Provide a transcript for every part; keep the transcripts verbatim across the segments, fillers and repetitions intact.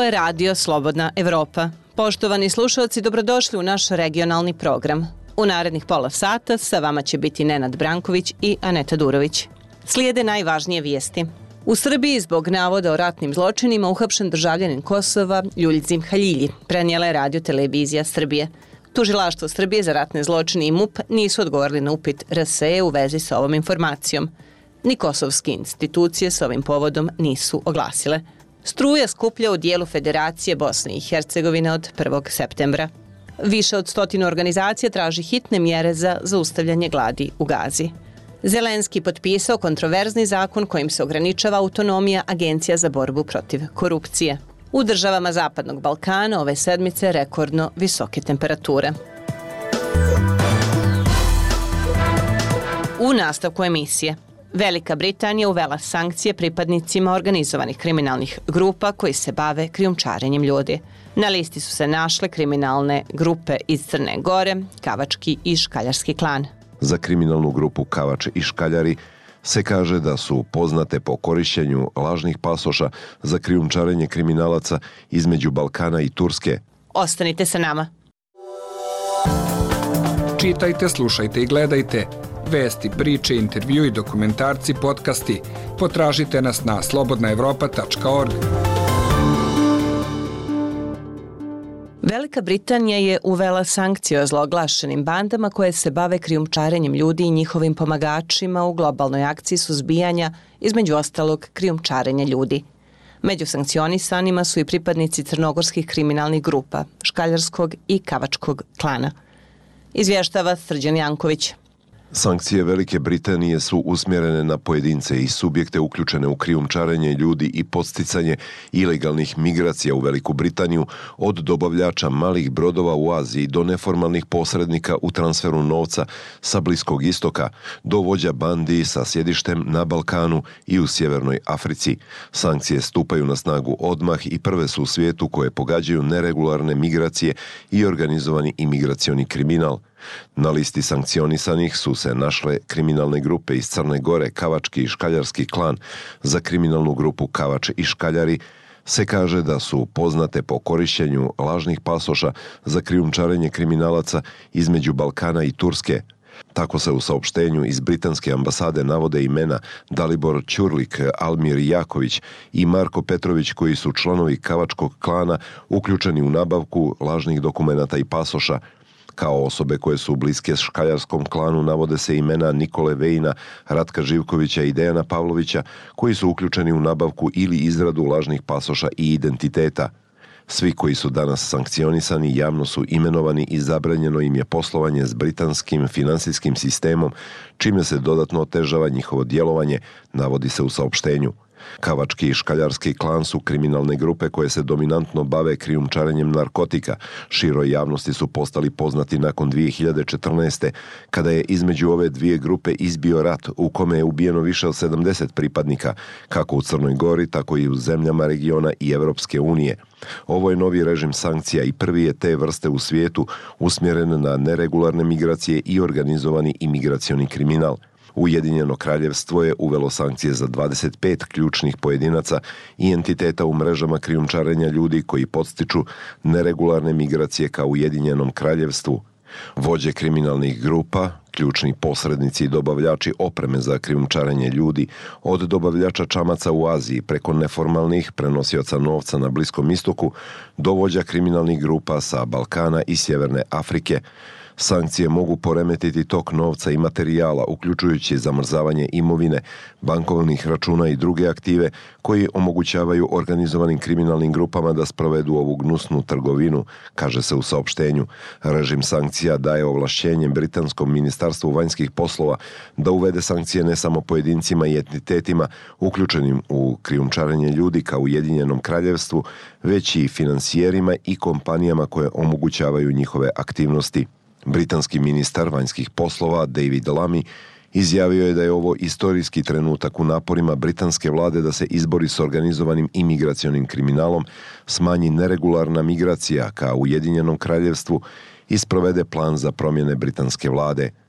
je radio Slobodna Evropa. Poštovani slušalci, dobrodošli u naš regionalni program. U narednih pola sata sa vama će biti Nenad Branković i Aneta Durović. Slijede najvažnije vijesti. U Srbiji zbog navoda o ratnim zločinima uhapšen državljanin Kosova Ljuljzim Haljilji, prenijela je Radio Televizija Srbije. Tužilaštvo Srbije za ratne zločine i MUP nisu odgovorili na upit R S E u vezi sa ovom informacijom. Ni kosovske institucije s ovim povodom nisu oglasile. Struja skuplja u dijelu Federacije Bosne i Hercegovine od prvog septembra. Više od stotinu organizacija traži hitne mjere za zaustavljanje gladi u Gazi. Zelenski potpisao kontroverzni zakon kojim se ograničava autonomija Agencija za borbu protiv korupcije. U državama Zapadnog Balkana ove sedmice rekordno visoke temperature. U nastavku emisije. Velika Britanija uvela sankcije pripadnicima organizovanih kriminalnih grupa koji se bave krijumčarenjem ljudi. Na listi su se našle kriminalne grupe iz Crne Gore, Kavački i Škaljarski klan. Za kriminalnu grupu Kavač i Škaljari se kaže da su poznate po korišćenju lažnih pasoša za krijumčarenje kriminalaca između Balkana i Turske. Ostanite sa nama. Čitajte, slušajte i gledajte. Vesti, priče, intervju i dokumentarci, podcasti. Potražite nas na slobodna evropa tačka org. Velika Britanija je uvela sankcije o zloglašenim bandama koje se bave krijumčarenjem ljudi i njihovim pomagačima u globalnoj akciji suzbijanja, između ostalog krijumčarenja ljudi. Među sankcionisanima su i pripadnici crnogorskih kriminalnih grupa, Škaljarskog i Kavačkog klana. Izvještava Srđan Janković. Sankcije Velike Britanije su usmjerene na pojedince i subjekte uključene u krijumčarenje ljudi i podsticanje ilegalnih migracija u Veliku Britaniju, od dobavljača malih brodova u Aziji do neformalnih posrednika u transferu novca sa Bliskog istoka, do vođa bandi sa sjedištem na Balkanu i u Sjevernoj Africi. Sankcije stupaju na snagu odmah i prve su u svijetu koje pogađaju neregularne migracije i organizovani imigracioni kriminal. Na listi sankcionisanih su se našle kriminalne grupe iz Crne Gore, Kavački i Škaljarski klan. Za kriminalnu grupu Kavač i Škaljari se kaže da su poznate po korišćenju lažnih pasoša za krijumčarenje kriminalaca između Balkana i Turske. Tako se u saopštenju iz britanske ambasade navode imena Dalibor Ćurlik, Almir Jaković i Marko Petrović, koji su članovi Kavačkog klana uključeni u nabavku lažnih dokumenata i pasoša. Kao osobe koje su bliske Škaljarskom klanu navode se imena Nikole Vejna, Ratka Živkovića i Dejana Pavlovića, koji su uključeni u nabavku ili izradu lažnih pasoša i identiteta. Svi koji su danas sankcionisani javno su imenovani i zabranjeno im je poslovanje s britanskim finansijskim sistemom, čime se dodatno otežava njihovo djelovanje, navodi se u saopštenju. Kavački i Škaljarski klan su kriminalne grupe koje se dominantno bave krijumčarenjem narkotika. Široj javnosti su postali poznati nakon dvije hiljade četrnaeste. kada je između ove dvije grupe izbio rat u kome je ubijeno više od sedamdeset pripadnika, kako u Crnoj Gori, tako i u zemljama regiona i Evropske unije. Ovo je novi režim sankcija i prvi je te vrste u svijetu usmjeren na neregularne migracije i organizovani imigracioni kriminal. Ujedinjeno kraljevstvo je uvelo sankcije za dvadeset pet ključnih pojedinaca i entiteta u mrežama krijumčarenja ljudi koji podstiču neregularne migracije ka Ujedinjenom kraljevstvu. Vođe kriminalnih grupa, ključni posrednici i dobavljači opreme za krijumčarenje ljudi, od dobavljača čamaca u Aziji preko neformalnih prenosioca novca na Bliskom istoku do vođa kriminalnih grupa sa Balkana i Sjeverne Afrike. Sankcije mogu poremetiti tok novca i materijala, uključujući zamrzavanje imovine, bankovnih računa i druge aktive koji omogućavaju organizovanim kriminalnim grupama da sprovedu ovu gnusnu trgovinu, kaže se u saopštenju. Režim sankcija daje ovlašćenje britanskom ministarstvu vanjskih poslova da uvede sankcije ne samo pojedincima i entitetima uključenim u krijumčarenje ljudi kao Ujedinjenom kraljevstvu, već i finansijerima i kompanijama koje omogućavaju njihove aktivnosti. Britanski ministar vanjskih poslova David Lammy izjavio je da je ovo istorijski trenutak u naporima britanske vlade da se izbori s organizovanim imigracionim kriminalom, smanji neregularna migracija ka Ujedinjenom kraljevstvu i sprovede plan za promjene britanske vlade.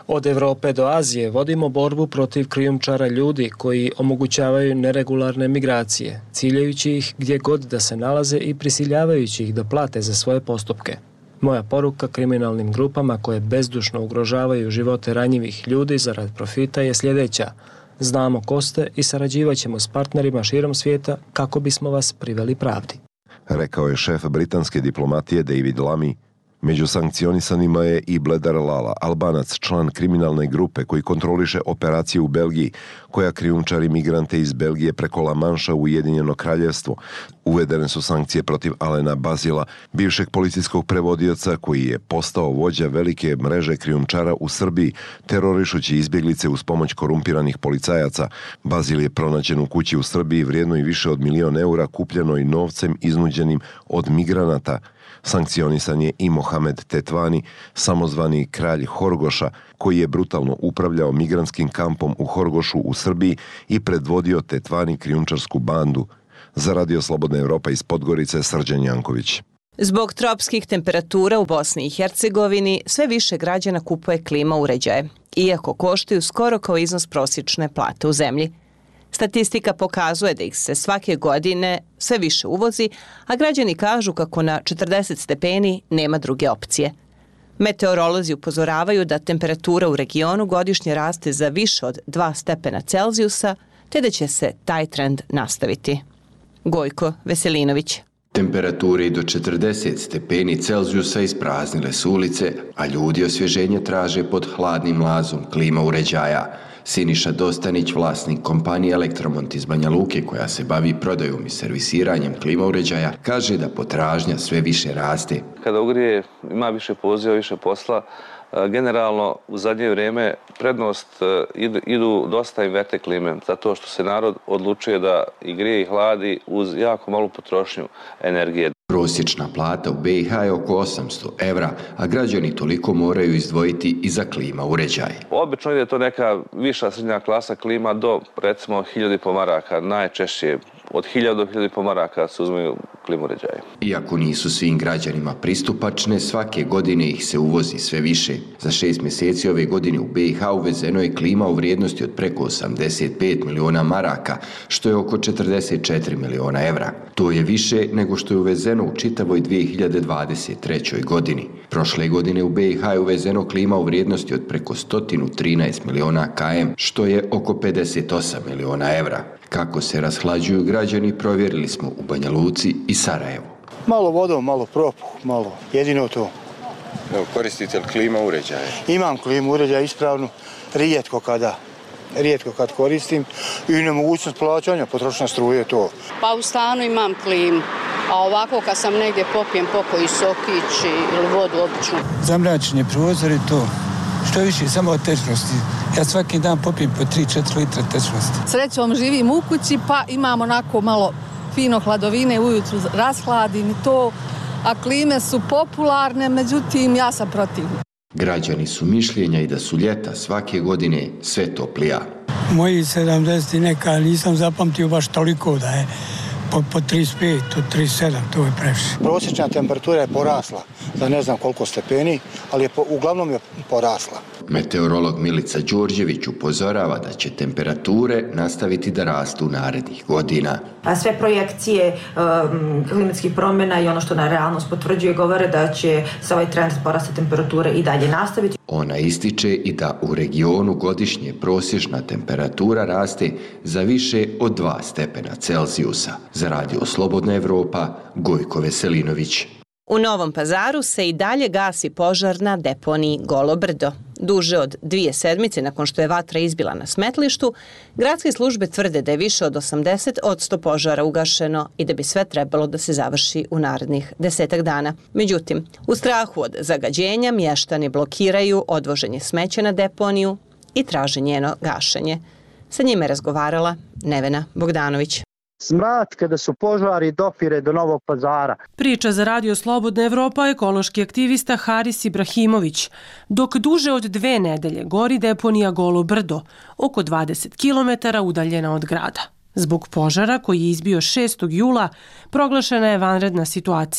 Od Evrope do Azije vodimo borbu protiv krijumčara ljudi koji omogućavaju neregularne migracije, ciljajući ih gdje god da se nalaze i prisiljavajući ih da plate za svoje postupke. Moja poruka kriminalnim grupama koje bezdušno ugrožavaju živote ranjivih ljudi zarad profita je sljedeća. Znamo ko ste i sarađivat ćemo s partnerima širom svijeta kako bismo vas priveli pravdi. Rekao je šef britanske diplomatije David Lammy. Među sankcionisanima je i Bledar Lala, Albanac, član kriminalne grupe koji kontroliše operacije u Belgiji, koja krijumčari migrante iz Belgije preko La Manša u Ujedinjeno kraljevstvo. Uvedene su sankcije protiv Alena Bazila, bivšeg policijskog prevodioca koji je postao vođa velike mreže krijumčara u Srbiji, terorišući izbjeglice uz pomoć korumpiranih policajaca. Bazil je pronađen u kući u Srbiji vrijednoj više od milion eura kupljenoj novcem iznuđenim od migranata. Sankcionisan je i Mohamed Tetvani, samozvani kralj Horgoša, koji je brutalno upravljao migrantskim kampom u Horgošu u Srbiji i predvodio Tetvani krijumčarsku bandu. Za Radio Slobodna Evropa iz Podgorice, Srđan Janković. Zbog tropskih temperatura u Bosni i Hercegovini sve više građana kupuje klima uređaje, iako koštaju skoro kao iznos prosječne plate u zemlji. Statistika pokazuje da ih se svake godine sve više uvozi, a građani kažu kako na četrdeset stepeni nema druge opcije. Meteorolozi upozoravaju da temperatura u regionu godišnje raste za više od dva stepena Celzijusa, te da će se taj trend nastaviti. Gojko Veselinović. Temperature i do četrdeset stepeni Celzijusa ispraznile su ulice, a ljudi osvježenje traže pod hladnim mlazom klima uređaja. Siniša Dostanić, vlasnik kompanije Elektromont iz Banja Luke, koja se bavi prodajom i servisiranjem klima uređaja, kaže da potražnja sve više raste. Kada ugrije, ima više poziva, više posla. Generalno, u zadnje vrijeme prednost idu, idu dosta inverte klime, zato što se narod odlučuje da i grije i hladi uz jako malu potrošnju energije. Prosječna plata u B i H je oko osamsto evra, a građani toliko moraju izdvojiti i za klima uređaj. Obično je to neka viša srednja klasa klima do recimo hiljadu i po maraka, najčešće od hiljadu do hiljadu i po maraka se uzmeju klima uređaje. Iako nisu svim građanima pristupačne, svake godine ih se uvozi sve više. Za šest mjeseci ove godine u B i H uvezeno je klima u vrijednosti od preko osamdeset pet miliona maraka, što je oko četrdeset četiri miliona evra. To je više nego što je uvezeno u čitavoj dvije hiljade dvadeset trećoj godini. Prošle godine u B i H je uvezeno klima u vrijednosti od preko sto trinaest miliona kilometara, što je oko pedeset osam miliona evra. Kako se rashlađuju građani, provjerili smo u Banja Luci i Sarajevu. Malo vodom, malo propuh, malo, jedino to. Evo, koristite li klima uređaje? Imam klimu uređaje ispravnu, rijetko kada, rijetko kad koristim i nemogućnost plaćanja, potrošnja struje to. Pa u stanu imam klimu, a ovako kad sam negdje popijem pokoji sokić ili vodu običnu. Zamračenje prozor je to. Što više, samo od tečnosti. Ja svaki dan popijem po tri četiri litra tečnosti. Srećom živim u kući pa imam onako malo fino hladovine, ujutru rashladim i to, a klime su popularne, međutim ja sam protiv. Građani su mišljenja i da su ljeta svake godine sve toplija. Moji sedamdeset i neka nisam zapamtio baš toliko da je po, po trideset pet, trideset sedam, to je previše. Prosječna temperatura je porasla za ne znam koliko stepeni, ali je po, uglavnom je porasla. Meteorolog Milica Đorđević upozorava da će temperature nastaviti da rastu u narednih godina. A sve projekcije um, klimatskih promjena i ono što na realnost potvrđuje govore da će se ovaj trend porasta temperature i dalje nastaviti. Ona ističe i da u regionu godišnje prosječna temperatura raste za više od dva stepena Celzijusa. Za Radio Slobodna Evropa, Gojko Veselinović. U Novom Pazaru se i dalje gasi požar na deponiji Golo Brdo. Duže od dvije sedmice nakon što je vatra izbila na smetlištu, gradske službe tvrde da je više od osamdeset posto požara ugašeno i da bi sve trebalo da se završi u narednih desetak dana. Međutim, u strahu od zagađenja mještani blokiraju odvoženje smeća na deponiju i traže njeno gašenje. Sa njime je razgovarala Nevena Bogdanović. Smrad kada su požari dopire do Novog Pazara. Priča za Radio Slobodna Evropa ekološki aktivista Haris Ibrahimović. Dok duže od dve nedelje gori deponija Golo Brdo, oko dvadeset kilometara udaljena od grada. Zbog požara koji je izbio šestog jula proglašena je vanredna situacija.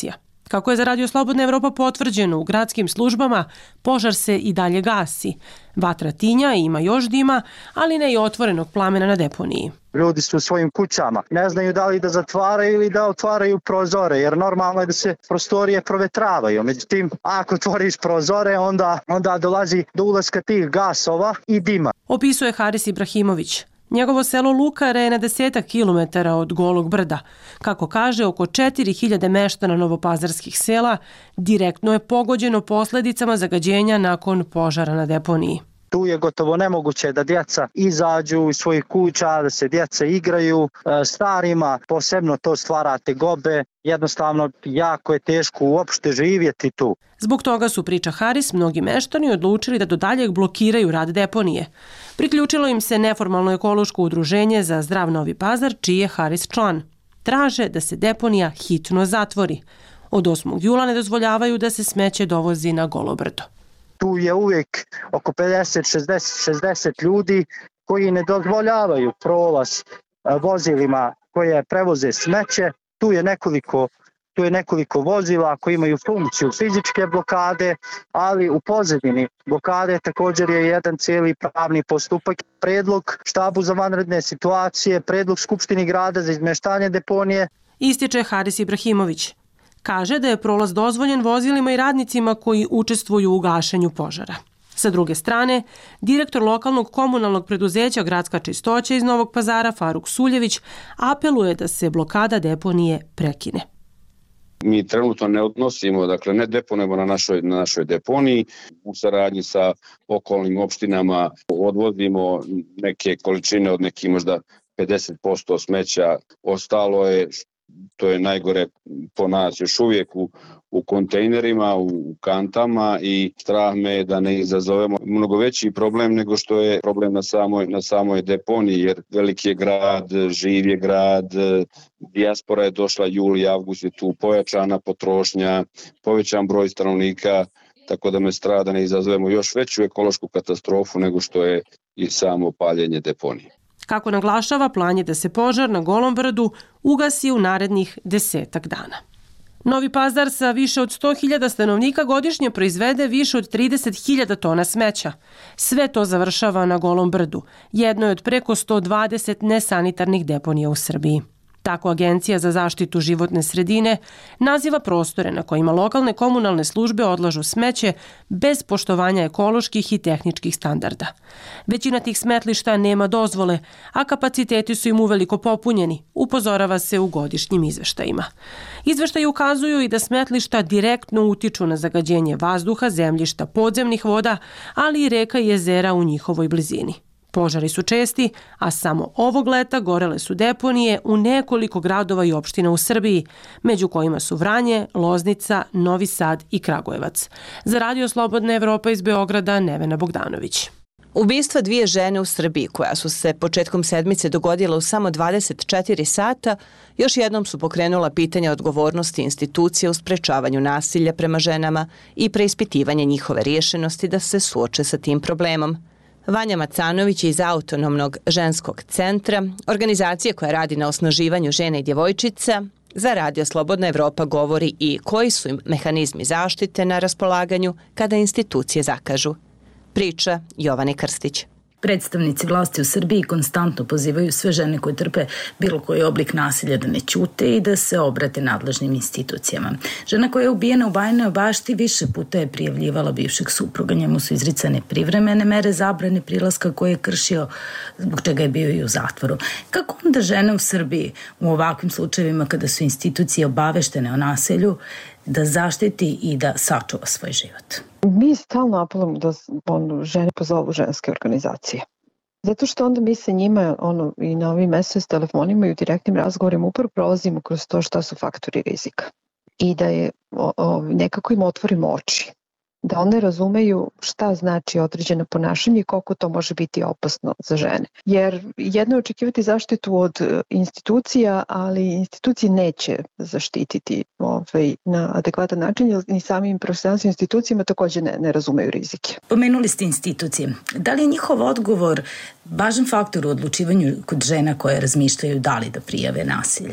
Kako je za Radio Slobodna Evropa potvrđeno u gradskim službama, požar se i dalje gasi. Vatra tinja i ima još dima, ali ne i otvorenog plamena na deponiji. Ljudi su u svojim kućama, ne znaju da li da zatvaraju ili da otvaraju prozore, jer normalno je da se prostorije provetravaju. Međutim, ako otvoriš prozore, onda, onda dolazi do ulaska tih gasova i dima. Opisuje Haris Ibrahimović. Njegovo selo Lukare je na desetak kilometara od Golog brda. Kako kaže, oko četiri hiljade meštana novopazarskih sela direktno je pogođeno posledicama zagađenja nakon požara na deponiji. Tu je gotovo nemoguće da djeca izađu iz svojih kuća, da se djeca igraju. Starima posebno to stvara tegobe. Jednostavno, jako je teško uopšte živjeti tu. Zbog toga su, priča Haris, mnogi meštani odlučili da do daljeg blokiraju rad deponije. Priključilo im se neformalno ekološko udruženje za zdrav Novi Pazar, čiji je Haris član. Traže da se deponija hitno zatvori. Od osmog jula ne dozvoljavaju da se smeće dovozi na Golo brdo. Tu je uvijek oko pedeset do šezdeset ljudi koji ne dozvoljavaju prolaz vozilima koje prevoze smeće. Tu je nekoliko, tu je nekoliko vozila koji imaju funkciju fizičke blokade, ali u pozadini blokade također je jedan cijeli pravni postupak. Predlog štabu za vanredne situacije, predlog Skupštini grada za izmeštanje deponije. Ističe Haris Ibrahimović. Kaže da je prolaz dozvoljen vozilima i radnicima koji učestvuju u gašenju požara. Sa druge strane, direktor lokalnog komunalnog preduzeća Gradska čistoća iz Novog Pazara, Faruk Suljević, apeluje da se blokada deponije prekine. Mi trenutno ne odnosimo, dakle ne deponujemo na našoj, na našoj deponiji. U saradnji sa okolnim opštinama odvozimo neke količine od nekih možda pedeset posto smeća. Ostalo je, to je najgore po nas još uvijek u, u kontejnerima, u kantama i strah me je da ne izazovemo mnogo veći problem nego što je problem na samoj, na samoj deponiji, jer veliki je grad, živ je grad, dijaspora je došla juli, avgust je tu, pojačana potrošnja, povećan broj stanovnika, tako da me strah da ne izazovemo još veću ekološku katastrofu nego što je i samo paljenje deponije. Kako naglašava, plan je da se požar na Golom brdu ugasi u narednih desetak dana. Novi Pazar sa više od sto hiljada stanovnika godišnje proizvede više od trideset hiljada tona smeća. Sve to završava na Golom brdu, jednoj od preko sto dvadeset nesanitarnih deponija u Srbiji. Tako Agencija za zaštitu životne sredine naziva prostore na kojima lokalne komunalne službe odlažu smeće bez poštovanja ekoloških i tehničkih standarda. Većina tih smetlišta nema dozvole, a kapaciteti su im uveliko popunjeni, upozorava se u godišnjim izveštajima. Izveštaji ukazuju i da smetlišta direktno utiču na zagađenje vazduha, zemljišta, podzemnih voda, ali i reka i jezera u njihovoj blizini. Požari su česti, a samo ovog leta gorele su deponije u nekoliko gradova i opština u Srbiji, među kojima su Vranje, Loznica, Novi Sad i Kragujevac. Za Radio Slobodna Evropa iz Beograda, Nevena Bogdanović. Ubistva dvije žene u Srbiji, koja su se početkom sedmice dogodila u samo dvadeset četiri sata, još jednom su pokrenula pitanje odgovornosti institucija u sprečavanju nasilja prema ženama i preispitivanje njihove rješenosti da se suoče sa tim problemom. Vanja Macanović je iz Autonomnog ženskog centra, organizacije koja radi na osnaživanju žena i djevojčica. Za Radio Slobodna Evropa govori i koji su im mehanizmi zaštite na raspolaganju kada institucije zakažu. Priča Jovane Krstić. Predstavnici vlasti u Srbiji konstantno pozivaju sve žene koje trpe bilo koji oblik nasilja da ne ćute i da se obrate nadležnim institucijama. Žena koja je ubijena u Bajinoj Bašti više puta je prijavljivala bivšeg supruga. Njemu su izricane privremene mere zabrane prilaska koje je kršio, zbog čega je bio i u zatvoru. Kako onda žene u Srbiji u ovakvim slučajevima kada su institucije obaveštene o nasilju da zaštiti i da sačuva svoj život? Mi stalno apelujemo da ono, žene pozovu ženske organizacije. Zato što onda mi se njima ono, i na ovim es o es telefonima i u direktnim razgovorima upravo prolazimo kroz to šta su faktori rizika. I da je o, o, nekako im otvorimo oči. Da one razumeju šta znači određeno ponašanje i koliko to može biti opasno za žene. Jer jedno je očekivati zaštitu od institucija, ali institucije neće zaštititi ovaj, na adekvatan način, jer ni samim profesionalnim institucijama također ne, ne razumeju rizike. Pomenuli ste institucije. Da li je njihov odgovor važan faktor u odlučivanju kod žena koje razmišljaju da li da prijave nasilje?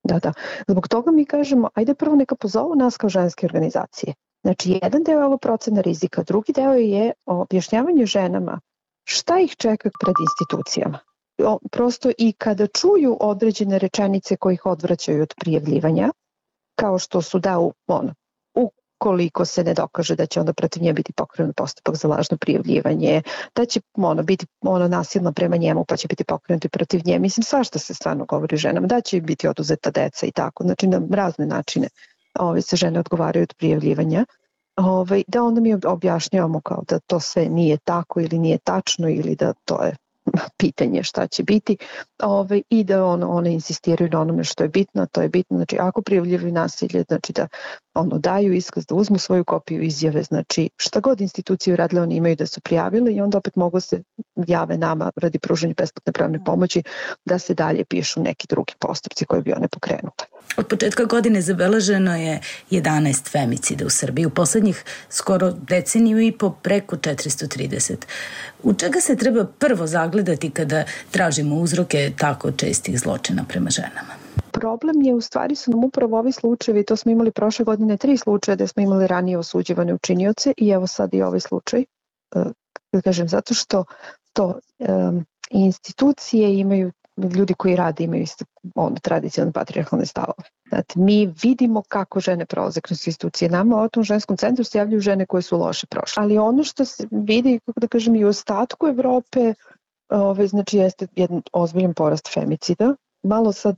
Da, da. Zbog toga mi kažemo, ajde prvo neka pozovu nas kao ženske organizacije. Znači, jedan deo je ovo procena rizika, drugi deo je objašnjavanje ženama šta ih čeka pred institucijama. O, prosto i kada čuju određene rečenice koje ih odvraćaju od prijavljivanja, kao što su da u, ono, ukoliko se ne dokaže da će onda protiv nje biti pokrenut postupak za lažno prijavljivanje, da će ono, biti ono, nasilno prema njemu pa će biti pokrenuti protiv nje. Mislim, svašta se stvarno govori ženama, da će biti oduzeta deca i tako. Znači, na razne načine ove, se žene odgovaraju od prijavljivanja. Ove, da onda mi objašnjavamo kao da to sve nije tako ili nije tačno ili da to je pitanje šta će biti, ove, i da ono, one insistiraju na onome što je bitno, to je bitno, znači ako prijavljuju nasilje, znači da ono, daju iskaz, da uzmu svoju kopiju izjave, znači šta god institucije uradile, oni imaju da su prijavili i onda opet mogu se jave nama radi pružanja besplatne pravne pomoći da se dalje pišu neki drugi postupci koji bi one pokrenule. Od početka godine zabeleženo je jedanaest femicida u Srbiji, u poslednjih skoro deceniju i po preko četiristo trideset. U čega se treba prvo zagledati kada tražimo uzroke tako čestih zločina prema ženama? Problem je, u stvari su nam upravo ovi slučajevi, to smo imali prošle godine tri slučaje da smo imali ranije osuđivane učinioce i evo sad i ovaj slučaj, da kažem, zato što to um, institucije imaju, ljudi koji rade imaju isto ono, tradicionalne patrijarhalne stavove. Znate, mi vidimo kako žene prolaze kroz institucije. Nama u tom ženskom centru se javljaju žene koje su loše prošle. Ali ono što se vidi, kako da kažem, i u ostatku Evrope, ove, znači jeste jedan ozbiljan porast femicida. Malo sad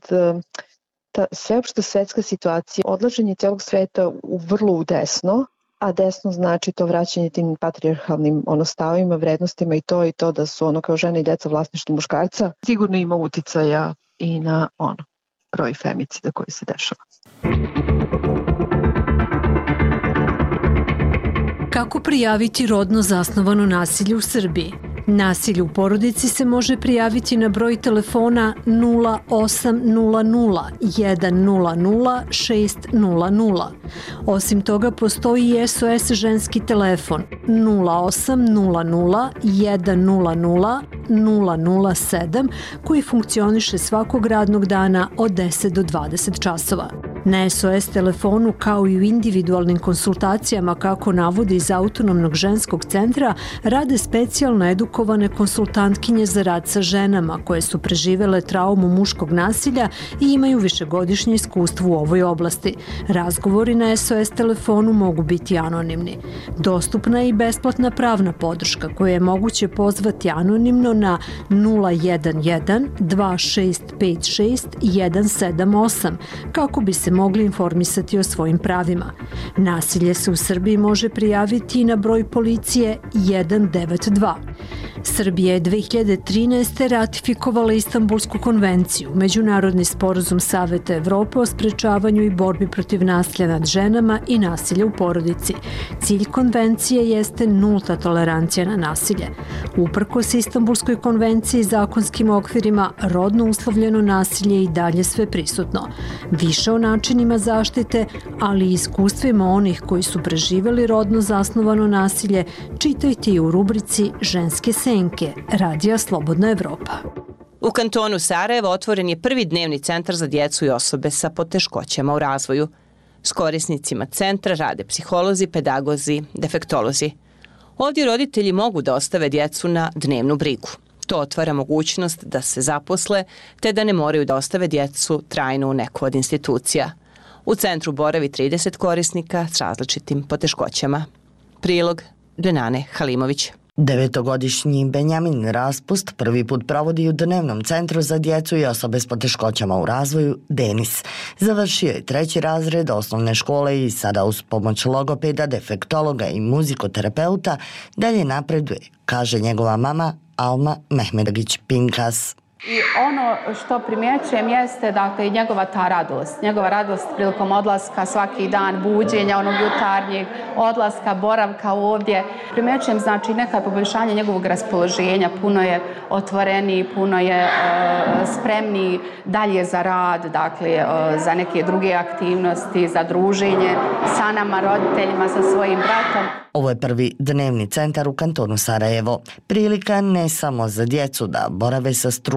ta sveopšta svetska situacija, odlaženje celog sveta u vrlo u desno, a desno znači to vraćanje tim patrijarhalnim ono, stavima, vrednostima i to i to da su ono kao žene i deca vlasništvo muškarca, sigurno ima uticaja i na ono, broj femicida koji se dešava. Kako prijaviti rodno zasnovano nasilje u Srbiji? Nasilje u porodici se može prijaviti na broj telefona nula osam nula nula jedan nula nula šest nula nula. Osim toga, postoji i S O S ženski telefon nula osam nula nula jedan nula nula nula nula sedam koji funkcioniše svakog radnog dana od deset do dvadeset časova. Na S O S telefonu, kao i u individualnim konsultacijama, kako navode iz Autonomnog ženskog centra, rade specijalno edukovane konsultantkinje za rad sa ženama koje su preživele traumu muškog nasilja i imaju višegodišnje iskustvo u ovoj oblasti. Razgovori na S O S telefonu mogu biti anonimni. Dostupna je i besplatna pravna podrška koju je moguće pozvati anonimno na nula jedan jedan dva šest pet šest jedan sedam osam kako bi se mogli informisati o svojim pravima. Nasilje se u Srbiji može prijaviti i na broj policije jedan devet dva. Srbija je dve hiljade trinaeste. ratifikovala Istanbulsku konvenciju, međunarodni sporazum Saveta Evrope o sprečavanju i borbi protiv nasilja nad ženama i nasilja u porodici. Cilj konvencije jeste nulta tolerancija na nasilje. Uprkos Istanbulskoj konvenciji i zakonskim okvirima, rodno uslovljeno nasilje je i dalje sve prisutno. Više o načinima zaštite, ali i iskustvima onih koji su preživeli rodno zasnovano nasilje, čitajte i u rubrici Ženske senke, Radija Slobodna Evropa. U kantonu Sarajevo otvoren je prvi dnevni centar za djecu i osobe sa poteškoćama u razvoju. S korisnicima centra rade psiholozi, pedagozi, defektolozi. Ovdje roditelji mogu da ostave djecu na dnevnu brigu. To otvara mogućnost da se zaposle, te da ne moraju da ostave djecu trajno u neku od institucija. U centru boravi trideset korisnika s različitim poteškoćama. Prilog Renane Halimović. Devetogodišnji Benjamin Raspust prvi put provodi u dnevnom centru za djecu i osobe s poteškoćama u razvoju Denis. Završio je treći razred osnovne škole i sada uz pomoć logopeda, defektologa i muzikoterapeuta dalje napreduje, kaže njegova mama Alma Mehmedgić-Pinkas. I ono što primjećujem jeste dakle, njegova ta radost. Njegova radost prilikom odlaska svaki dan, buđenja, onog jutarnjeg, odlaska, boravka ovdje. Primjećujem znači neka poboljšanje njegovog raspoloženja. Puno je otvoreniji, puno je e, spremniji dalje za rad, dakle e, za neke druge aktivnosti, za druženje sa nama, roditeljima, sa svojim bratom. Ovo je prvi dnevni centar u kantonu Sarajevo. Prilika ne samo za djecu da borave sa stručnim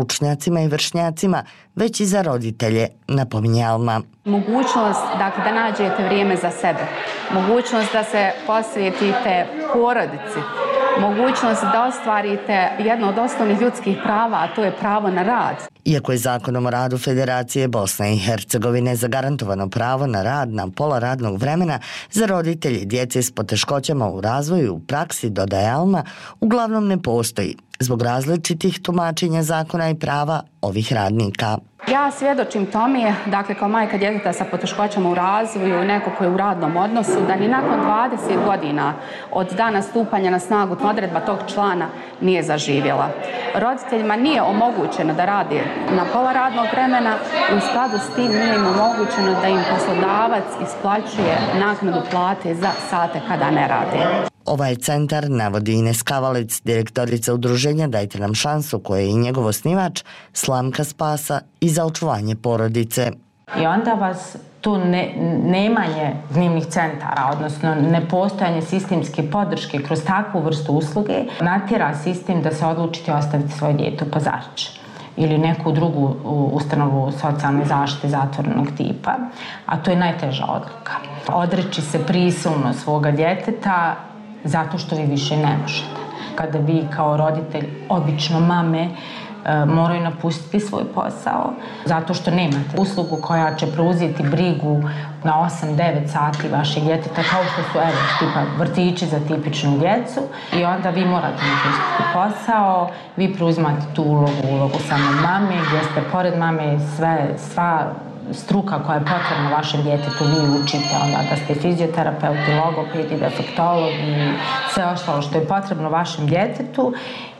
stručnjacima i vršnjacima, već i za roditelje, napominje Alma. Mogućnost dakle, da nađete vrijeme za sebe, mogućnost da se posvetite porodici, mogućnost da ostvarite jedno od osnovnih ljudskih prava, a to je pravo na rad. Iako je Zakonom o radu Federacije Bosne i Hercegovine zagarantovano pravo na rad na pola radnog vremena za roditelje djece s poteškoćama u razvoju, u praksi, dodaje Alma, uglavnom ne postoji zbog različitih tumačenja zakona i prava ovih radnika. Ja svjedočim tome, dakle kao majka djeteta sa poteškoćama u razvoju, neko koji je u radnom odnosu, da ni nakon dvadeset godina od dana stupanja na snagu odredba tog člana nije zaživjela. Roditeljima nije omogućeno da rade na pola radnog vremena i u skladu s tim nije im omogućeno da im poslodavac isplaćuje naknadu plate za sate kada ne rade. Ovaj centar, navodi Ines Kavalec, direktorica udruženja Dajte nam šansu, koje je i njegov osnivač, slamka spasa i za očuvanje porodice. I onda vas to ne, nemanje dnevnih centara, odnosno nepostojanje sistemske podrške kroz takvu vrstu usluge, natjera sistem da se odlučite ostaviti svoje dijete u Pazarić ili neku drugu ustanovu socijalne zaštite zatvorenog tipa, a to je najteža odluka. Odreći se prisilno svoga djeteta zato što vi više ne možete. Kada vi kao roditelj, obično mame, moraju napustiti svoj posao zato što nemate uslugu koja će preuzeti brigu na osam do devet sati vašeg djeteta, kao što su evo, tipa vrtići za tipičnu djecu, i onda vi morate napustiti posao, vi preuzimate tu ulogu, ulogu samo mame, gdje ste pored mame sve, sva struka koja je potrebna vašem djetetu, vi učite onda da ste fizioterapeuti, logopedi, defektolog i sve ostalo što je potrebno vašem djetetu,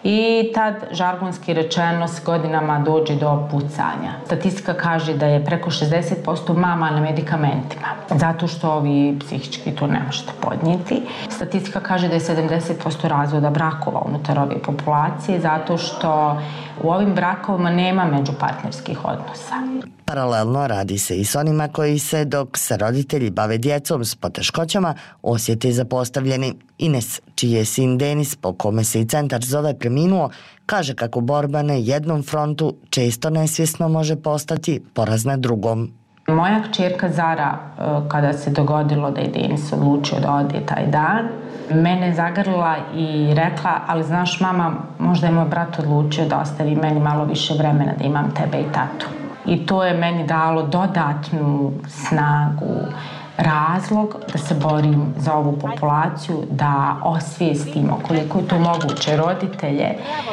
i tad žargonski rečeno s godinama dođe do pucanja. Statistika kaže da je preko šezdeset posto mama na medikamentima, zato što vi psihički to ne možete podnijeti. Statistika kaže da je sedamdeset posto razvoda brakova unutar ove populacije, zato što u ovim brakovima nema međupartnerskih odnosa. Paralelno radi se i s onima koji se, dok se roditelji bave djecom s poteškoćama, osjete zapostavljeni. Ines, čiji je sin Denis, po kome se i centar zove, preminuo, kaže kako borba na jednom frontu često nesvjesno može postati poraz na drugom. Moja kćerka Zara, kada se dogodilo da je Denis odlučio da ode taj dan, mene zagrlila i rekla, ali znaš mama, možda je moj brat odlučio da ostavi meni malo više vremena da imam tebe i tatu. I to je meni dalo dodatnu snagu, razlog da se borim za ovu populaciju, da osvijestimo koliko je to moguće roditelje,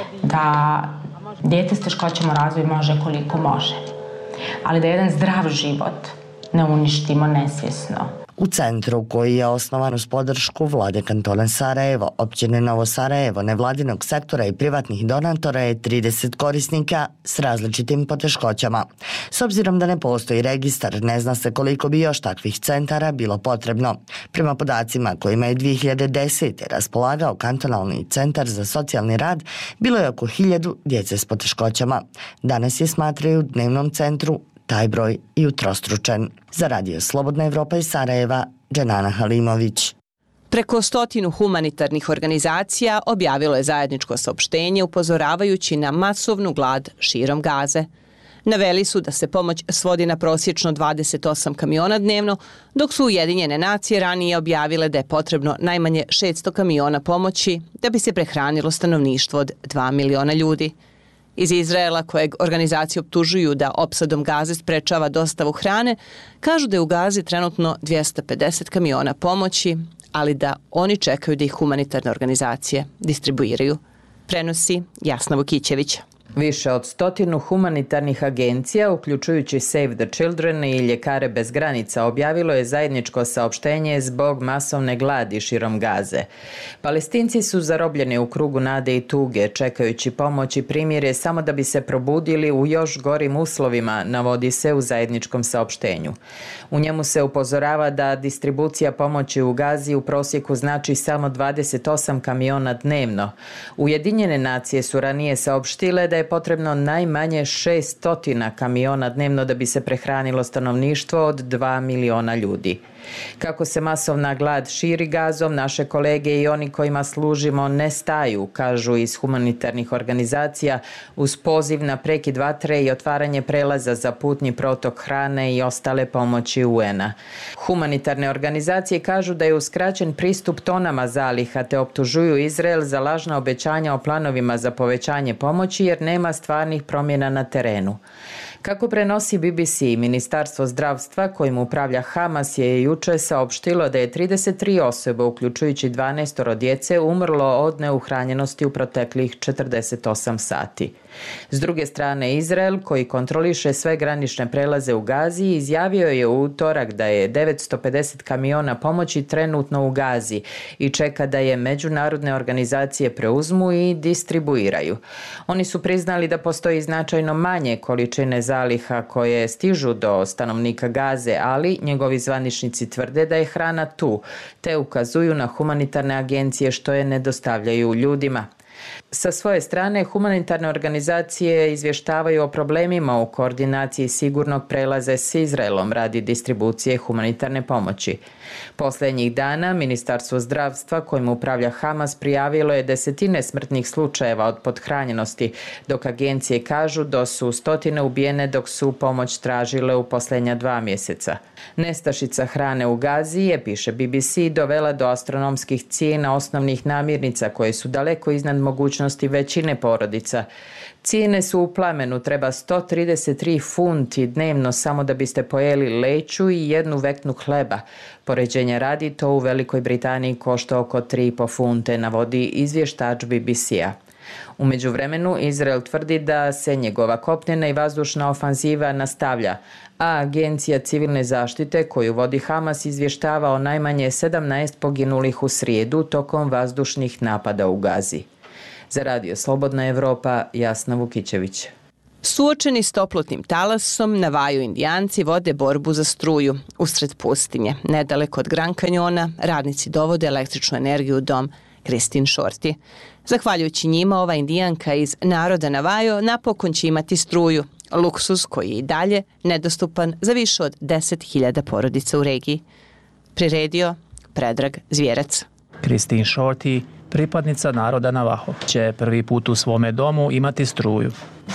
da dijete s teškoćama u razvoju može koliko može, ali da jedan zdrav život ne uništimo nesvjesno. U centru, koji je osnovan uz podršku vlade kantona Sarajevo, općine Novo Sarajevo, nevladinog sektora i privatnih donatora, je trideset korisnika s različitim poteškoćama. S obzirom da ne postoji registar, ne zna se koliko bi još takvih centara bilo potrebno. Prema podacima kojima je dvije hiljade desete. raspolagao kantonalni centar za socijalni rad, bilo je oko hiljadu djece s poteškoćama. Danas je, smatraju, u dnevnom centru taj broj i utrostručen. Za Radio Slobodna Evropa iz Sarajeva, Dženana Halimović. Preko stotinu humanitarnih organizacija objavilo je zajedničko saopštenje upozoravajući na masovnu glad širom Gaze. Naveli su da se pomoć svodi na prosječno dvadeset osam kamiona dnevno, dok su Ujedinjene nacije ranije objavile da je potrebno najmanje šesto kamiona pomoći da bi se prehranilo stanovništvo od dva miliona ljudi. Iz Izraela, kojeg organizacije optužuju da opsadom Gaze sprečava dostavu hrane, kažu da je u Gazi trenutno dvjesto pedeset kamiona pomoći, ali da oni čekaju da ih humanitarne organizacije distribuiraju. Prenosi Jasna Vukićević. Više od stotinu humanitarnih agencija, uključujući Save the Children i Ljekare bez granica, objavilo je zajedničko saopštenje zbog masovne gladi širom Gaze. Palestinci su zarobljeni u krugu nade i tuge, čekajući pomoć i primirje samo da bi se probudili u još gorim uslovima, navodi se u zajedničkom saopštenju. U njemu se upozorava da distribucija pomoći u Gazi u prosjeku znači samo dvadeset osam kamiona dnevno. Ujedinjene nacije su ranije saopštile da je potrebno najmanje šest stotina kamiona dnevno da bi se prehranilo stanovništvo od dva miliona ljudi. Kako se masovna glad širi Gazom, naše kolege i oni kojima služimo ne staju, kažu iz humanitarnih organizacija, uz poziv na prekid vatre i otvaranje prelaza za putni protok hrane i ostale pomoći U N-a. Humanitarne organizacije kažu da je uskraćen pristup tonama zaliha te optužuju Izrael za lažna obećanja o planovima za povećanje pomoći jer nema stvarnih promjena na terenu. Kako prenosi B B C, Ministarstvo zdravstva kojim upravlja Hamas je juče saopštilo da je trideset tri osobe, uključujući dvanaest djece, umrlo od neuhranjenosti u proteklih četrdeset osam sati. S druge strane, Izrael, koji kontroliše sve granične prelaze u Gazi, izjavio je u utorak da je devetsto pedeset kamiona pomoći trenutno u Gazi i čeka da je međunarodne organizacije preuzmu i distribuiraju. Oni su priznali da postoji značajno manje količine zaliha koje stižu do stanovnika Gaze, ali njegovi zvaničnici tvrde da je hrana tu, te ukazuju na humanitarne agencije što je ne dostavljaju ljudima. Sa svoje strane, humanitarne organizacije izvještavaju o problemima u koordinaciji sigurnog prelaza s Izraelom radi distribucije humanitarne pomoći. Posljednjih dana Ministarstvo zdravstva kojim upravlja Hamas prijavilo je desetine smrtnih slučajeva od pothranjenosti, dok agencije kažu da su stotine ubijene dok su pomoć tražile u posljednja dva mjeseca. Nestašica hrane u Gazi je, piše B B C, dovela do astronomskih cijena osnovnih namirnica koje su daleko iznad mogućnosti većine porodica. Cijene su u plamenu, treba sto trideset tri funti dnevno samo da biste pojeli leću i jednu veknu hleba. Poređenja radi, to u Velikoj Britaniji košta oko tri i po funte, navodi izvještač B B C-a. U međuvremenu Izrael tvrdi da se njegova kopnena i vazdušna ofanziva nastavlja, a Agencija civilne zaštite koju vodi Hamas izvještava o najmanje sedamnaest poginulih u srijedu tokom vazdušnih napada u Gazi. Za Radio Slobodna Evropa, Jasna Vukićević. Suočeni s toplotnim talasom, na Vaju Indijanci vode borbu za struju usred pustinje. Nedaleko od Grand Kanjona radnici dovode električnu energiju u dom Kristin Shorty. Zahvaljujući njima, ova Indijanka iz naroda Navajo napokon će imati struju, luksuz koji je i dalje nedostupan za više od deset hiljada porodica u regiji. Priredio Predrag Zvjerac. Kristin Shorty, pripadnica naroda Navajo, će prvi put u svome domu imati struju.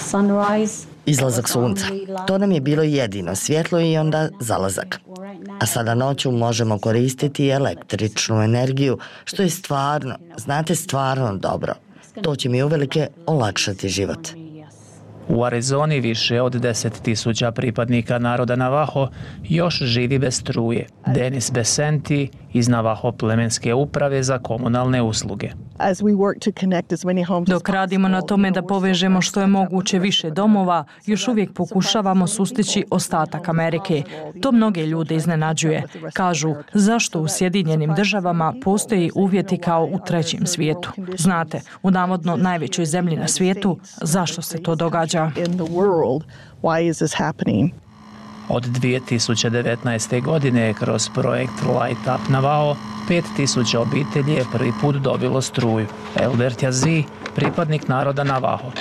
Izlazak sunca. To nam je bilo jedino svjetlo i onda zalazak. A sada noću možemo koristiti električnu energiju, što je stvarno, znate, stvarno dobro. To će mi uvelike olakšati život. U Arizoni više od deset tisuća pripadnika naroda Navajo još živi bez struje. Denis Besenti iz Navajo plemenske uprave za komunalne usluge. Dok radimo na tome da povežemo što je moguće više domova, još uvijek pokušavamo sustići ostatak Amerike. To mnoge ljude iznenađuje. Kažu, zašto u Sjedinjenim državama postoji uvjeti kao u trećem svijetu? Znate, u navodno najvećoj zemlji na svijetu, zašto se to događa? Od dvije tisuće devetnaeste. godine kroz projekt Light Up Navajo pet tisuća obitelji je prvi put dobilo struju. Elder Tjazi, pripadnik naroda Navajo.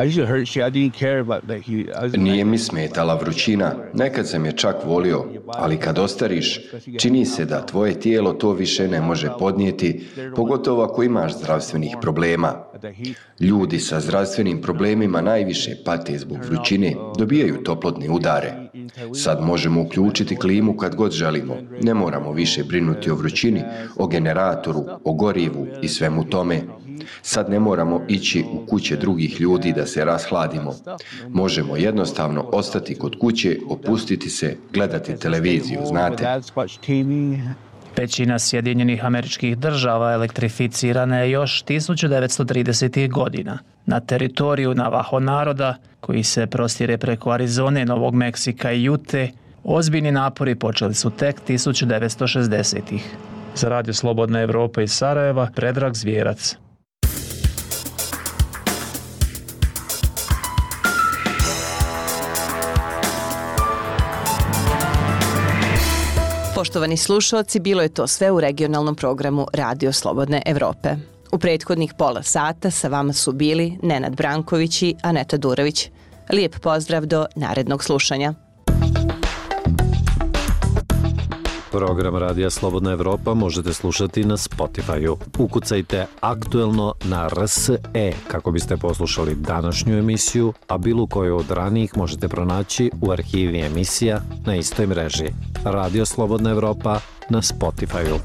Nije mi smetala vrućina, nekad sam je čak volio, ali kad ostariš, čini se da tvoje tijelo to više ne može podnijeti, pogotovo ako imaš zdravstvenih problema. Ljudi sa zdravstvenim problemima najviše pate zbog vrućine, dobijaju toplotne udare. Sad možemo uključiti klimu kad god želimo, ne moramo više brinuti o vrućini, o generatoru, o gorivu i svemu tome. Sad ne moramo ići u kuće drugih ljudi da se rashladimo. Možemo jednostavno ostati kod kuće, opustiti se, gledati televiziju, znate. Većina Sjedinjenih Američkih Država elektrificirana je još tisuću devetsto tridesetih. godina. Na teritoriju Navajo naroda, koji se prostire preko Arizone, Novog Meksika i Jute, ozbiljni napori počeli su tek tisuću devetsto šezdesetih. Za Radio Slobodna Evropa iz Sarajeva, Predrag Zvjerac. Poštovani slušalci, bilo je to sve u regionalnom programu Radio Slobodne Evrope. U prethodnih pola sata sa vama su bili Nenad Branković i Aneta Durović. Lijep pozdrav do narednog slušanja. Program Radija Slobodna Evropa možete slušati na Spotify-u. Ukucajte aktuelno na R S E kako biste poslušali današnju emisiju, a bilo koju od ranijih možete pronaći u arhivi emisija na istoj mreži. Radio Slobodna Evropa na Spotify-u.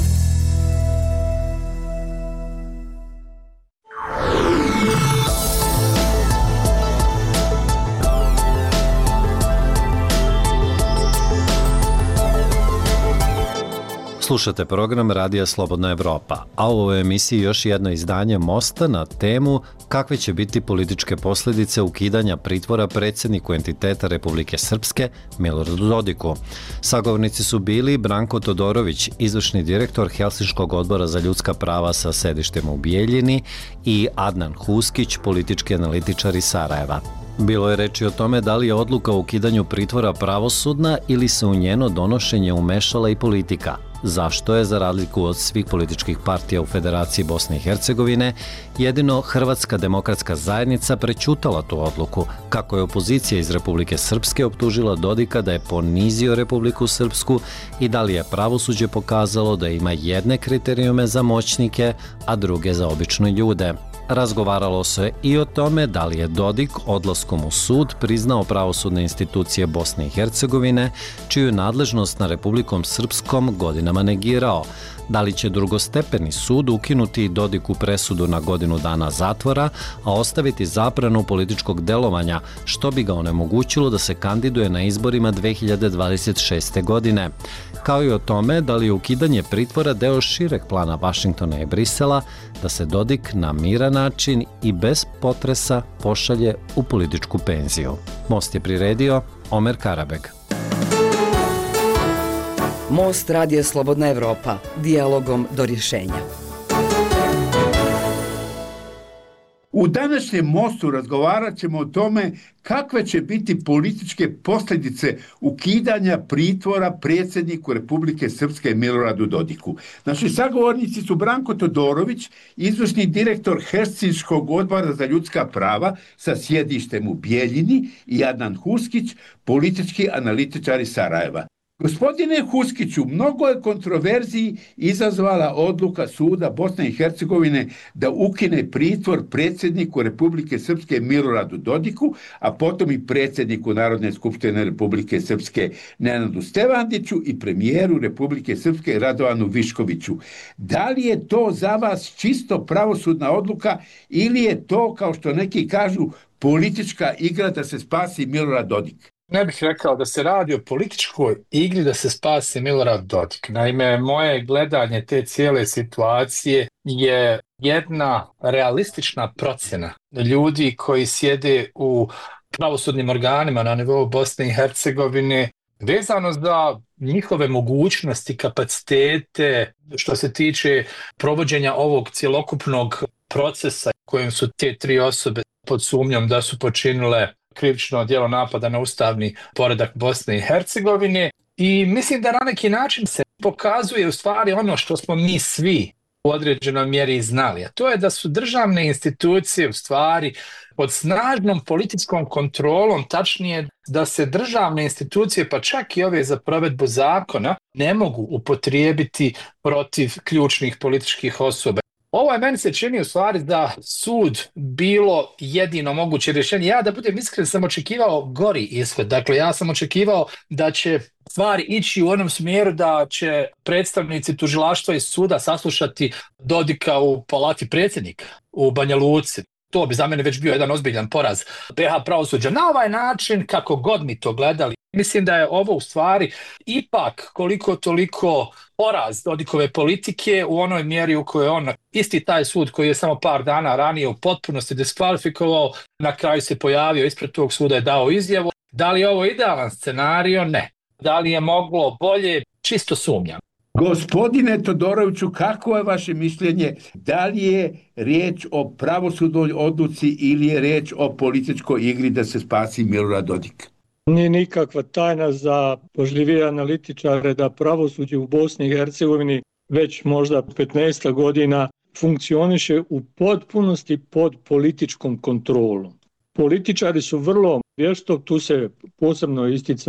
Slušate program Radija Slobodna Evropa, a u ovoj emisiji još jedno izdanje Mosta na temu kakve će biti političke posljedice ukidanja pritvora predsjedniku entiteta Republike Srpske Miloradu Dodiku. Sagovornici su bili Branko Todorović, izvršni direktor Helsinškog odbora za ljudska prava sa sedištem u Bijeljini, i Adnan Huskić, politički analitičar iz Sarajeva. Bilo je reči o tome da li je odluka o ukidanju pritvora pravosudna ili se u njeno donošenje umešala i politika. Zašto je, za razliku od svih političkih partija u Federaciji Bosne i Hercegovine, jedino Hrvatska demokratska zajednica prećutala tu odluku, kako je opozicija iz Republike Srpske optužila Dodika da je ponizio Republiku Srpsku i da li je pravosuđe pokazalo da ima jedne kriterijume za moćnike, a druge za obične ljude. Razgovaralo se i o tome da li je Dodik odlaskom u sud priznao pravosudne institucije Bosne i Hercegovine, čiju nadležnost na Republikom Srpskom godinama negirao. Da li će drugostepeni sud ukinuti Dodiku presudu na godinu dana zatvora, a ostaviti zabranu političkog delovanja, što bi ga onemogućilo da se kandiduje na izborima dve hiljade dvadeset šeste. godine. Kao i o tome da li je ukidanje pritvora deo šireg plana Vašingtona i Brisela da se Dodik na miran način i bez potresa pošalje u političku penziju. Most je priredio Omer Karabeg. Most Radija Slobodna Evropa, dijalogom do rješenja. U današnjem Mostu razgovarat ćemo o tome kakve će biti političke posljedice ukidanja pritvora predsjedniku Republike Srpske Miloradu Dodiku. Naši sagovornici su Branko Todorović, izvršni direktor Helsinškog odbora za ljudska prava sa sjedištem u Bijeljini, i Adnan Huskić, politički analitičar iz Sarajeva. Gospodine Huskiću, mnogo je kontroverziji izazvala odluka suda Bosne i Hercegovine da ukine pritvor predsjedniku Republike Srpske Miloradu Dodiku, a potom i predsjedniku Narodne skupštine Republike Srpske Nenadu Stevandiću i premijeru Republike Srpske Radovanu Viškoviću. Da li je to za vas čisto pravosudna odluka ili je to, kao što neki kažu, politička igra da se spasi Milorad Dodik? Ne bih rekao da se radi o političkoj igri da se spasi Milorad Dodik. Naime, moje gledanje te cijele situacije je jedna realistična procjena ljudi koji sjede u pravosudnim organima na nivou Bosne i Hercegovine vezano za njihove mogućnosti, kapacitete što se tiče provođenja ovog cjelokupnog procesa kojim su te tri osobe pod sumnjom da su počinile krivično djelo napada na ustavni poredak Bosne i Hercegovine, i mislim da na neki način se pokazuje u stvari ono što smo mi svi u određenoj mjeri znali, a to je da su državne institucije u stvari pod snažnom političkom kontrolom, tačnije da se državne institucije, pa čak i ove za provedbu zakona, ne mogu upotrijebiti protiv ključnih političkih osoba. Ovo je, meni se čini u stvari da sud bilo jedino moguće rješenje. Ja, da budem iskren, sam očekivao gori ishod. Dakle, ja sam očekivao da će stvari ići u onom smjeru da će predstavnici tužilaštva i suda saslušati Dodika u palati predsjednika u Banja Luci. To bi za mene već bio jedan ozbiljan poraz be ha pravosuđa. Na ovaj način, kako god mi to gledali, mislim da je ovo u stvari ipak koliko toliko poraz Dodikove politike u onoj mjeri u kojoj on, isti taj sud koji je samo par dana ranije u potpunosti diskvalifikovao, na kraju se pojavio ispred tog suda i dao izjavu. Da li je ovo idealan scenario? Ne. Da li je moglo bolje? Čisto sumnjam. Gospodine Todoroviću, kako je vaše mišljenje? Da li je riječ o pravosudnoj odluci ili je riječ o političkoj igri da se spasi Milorad Dodik? Nije nikakva tajna za pažljivije analitičare da pravosuđe u Bosni i Hercegovini već možda petnaest godina funkcioniše u potpunosti pod političkom kontrolom. Političari su vrlo vješto, tu se posebno isticao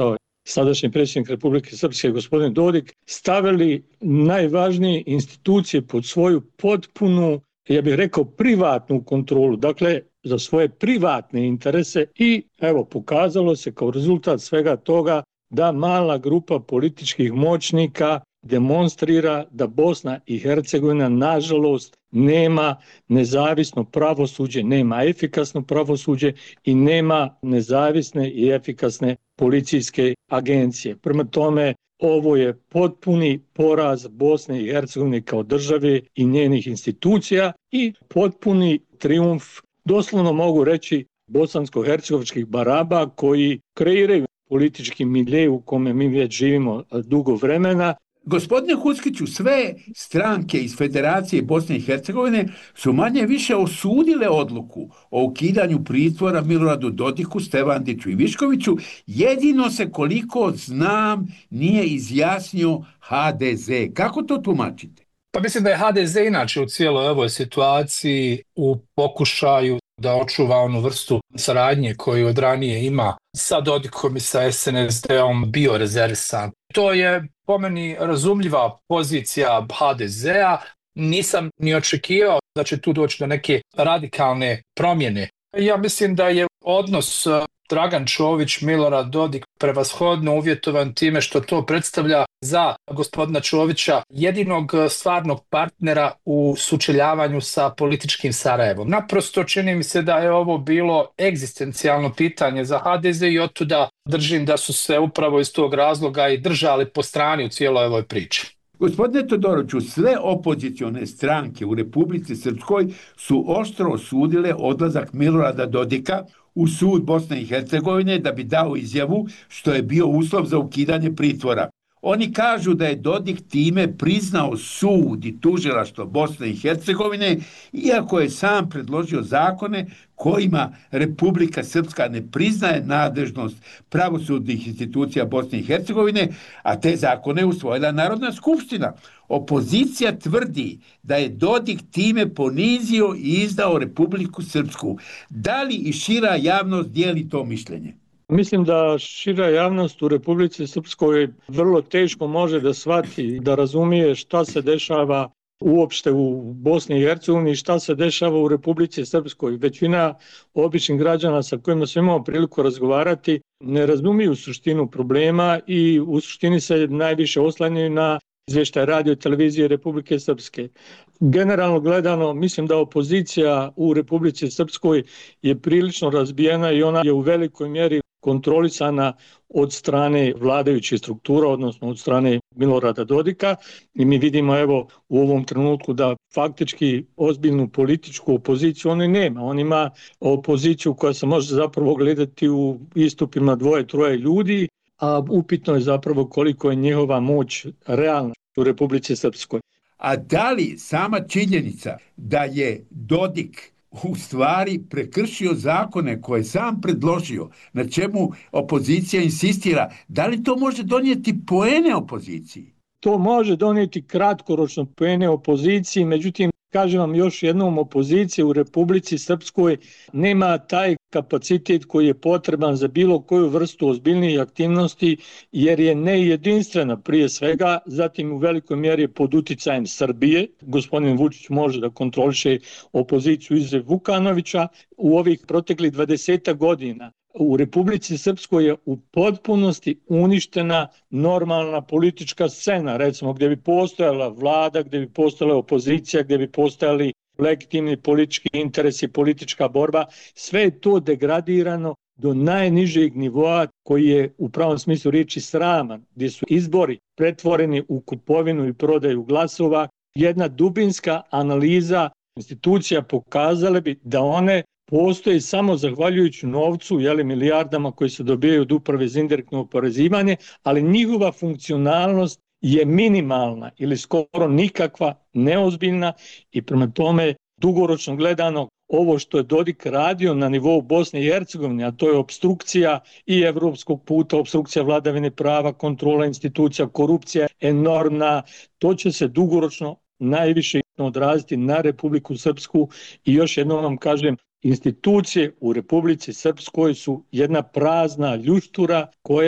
sadašnji predsjednik Republike Srpske gospodin Dodik, stavili najvažnije institucije pod svoju potpunu, ja bih rekao, privatnu kontrolu, dakle za svoje privatne interese i evo pokazalo se kao rezultat svega toga da mala grupa političkih moćnika demonstrira da Bosna i Hercegovina nažalost nema nezavisno pravosuđe, nema efikasno pravosuđe i nema nezavisne i efikasne policijske agencije. Prema tome, ovo je potpuni poraz Bosne i Hercegovine kao države i njenih institucija i potpuni trijumf, doslovno mogu reći, bosansko-hercegovačkih baraba koji kreiraju politički milje u kome mi već živimo dugo vremena. Gospodine Huskiću, sve stranke iz Federacije Bosne i Hercegovine su manje više osudile odluku o ukidanju pritvora Miloradu Dodiku, Stevandiću i Viškoviću. Jedino se, koliko znam, nije izjasnio ha de ze. Kako to tumačite? Pa mislim da je ha de ze inače u cijeloj ovoj situaciji u pokušaju da očuva onu vrstu saradnje koju od ranije ima sa Dodikom i sa es en es de-om bio rezervisan. To je po meni razumljiva pozicija ha de zea. Nisam ni očekivao da će tu doći do neke radikalne promjene. Ja mislim da je odnos Dragan Čović, Milorad Dodik prevashodno uvjetovan time što to predstavlja za gospodina Čovića jedinog stvarnog partnera u sučeljavanju sa političkim Sarajevom. Naprosto čini mi se da je ovo bilo egzistencijalno pitanje za ha de ze i otuda držim da su se upravo iz tog razloga i držali po strani u cijeloj ovoj priči. Gospodine Todoroviću, sve opozicione stranke u Republici Srpskoj su oštro osudile odlazak Milorada Dodika u sud Bosne i Hercegovine da bi dao izjavu što je bio uslov za ukidanje pritvora. Oni kažu da je Dodik time priznao sud i tužilaštvo Bosne i Hercegovine, iako je sam predložio zakone kojima Republika Srpska ne priznaje nadležnost pravosudnih institucija Bosne i Hercegovine, a te zakone je usvojila Narodna skupština. Opozicija tvrdi da je Dodik time ponizio i izdao Republiku Srpsku. Da li i šira javnost dijeli to mišljenje? Mislim da šira javnost u Republici Srpskoj vrlo teško može da shvati, da razumije šta se dešava uopšte u Bosni i Hercegovini i šta se dešava u Republici Srpskoj. Većina običnih građana sa kojima smo imali priliku razgovarati ne razumiju suštinu problema i u suštini se najviše oslanjaju na izvještaj radio i televizije Republike Srpske. Generalno gledano, mislim da opozicija u Republici Srpskoj je prilično razbijena i ona je u velikoj mjeri kontrolisana od strane vladajućih struktura, odnosno od strane Milorada Dodika i mi vidimo evo u ovom trenutku da faktički ozbiljnu političku opoziciju on i nema. On ima opoziciju koja se može zapravo gledati u istupima dvoje, troje ljudi, a upitno je zapravo koliko je njihova moć realna u Republici Srpskoj. A da li sama činjenica da je Dodik u stvari prekršio zakone koje sam predložio, na čemu opozicija insistira, da li to može donijeti poene opoziciji? To može donijeti kratkoročno poene opoziciji, međutim, kažem vam još jednom, opozicija u Republici Srpskoj nema taj kapacitet koji je potreban za bilo koju vrstu ozbiljnijih aktivnosti, jer je nejedinstvena prije svega, zatim u velikoj mjeri pod uticajem Srbije. Gospodin Vučić može da kontroliše opoziciju izuzev Vukanovića. U ovih proteklih dvadeset godina u Republici Srpskoj je u potpunosti uništena normalna politička scena, recimo gdje bi postojala vlada, gdje bi postojala opozicija, gdje bi postojali legitimni politički interesi, politička borba. Sve je to degradirano do najnižeg nivoa koji je u pravom smislu riječi sraman, gdje su izbori pretvoreni u kupovinu i prodaju glasova. Jedna dubinska analiza institucija pokazale bi da one postoji samo zahvaljujući novcu, jeli, milijardama koji se dobijaju od uprave za indirektno oporezivanje, ali njihova funkcionalnost je minimalna ili skoro nikakva, neozbiljna i prema tome dugoročno gledano ovo što je Dodik radio na nivou Bosne i Hercegovine, a to je opstrukcija i evropskog puta, opstrukcija vladavine prava, kontrola institucija, korupcija enormna, to će se dugoročno najviše odraziti na Republiku Srpsku i još jednom vam kažem, institucije u Republici Srpskoj su jedna prazna ljuštura koja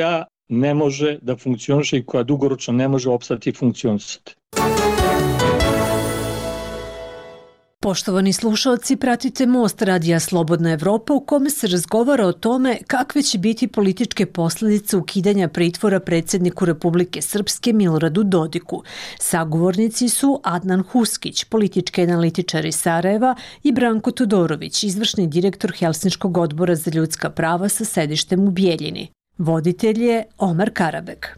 ne može da funkcioniše i koja dugoročno ne može opstati i funkcionisati. Poštovani slušalci, pratite Most Radija Slobodna Evropa u kome se razgovara o tome kakve će biti političke posljedice ukidanja pritvora predsjedniku Republike Srpske Miloradu Dodiku. Sagovornici su Adnan Huskić, politički analitičar iz Sarajeva, i Branko Todorović, izvršni direktor Helsinškog odbora za ljudska prava sa sedištem u Bijeljini. Voditelj je Omar Karabek.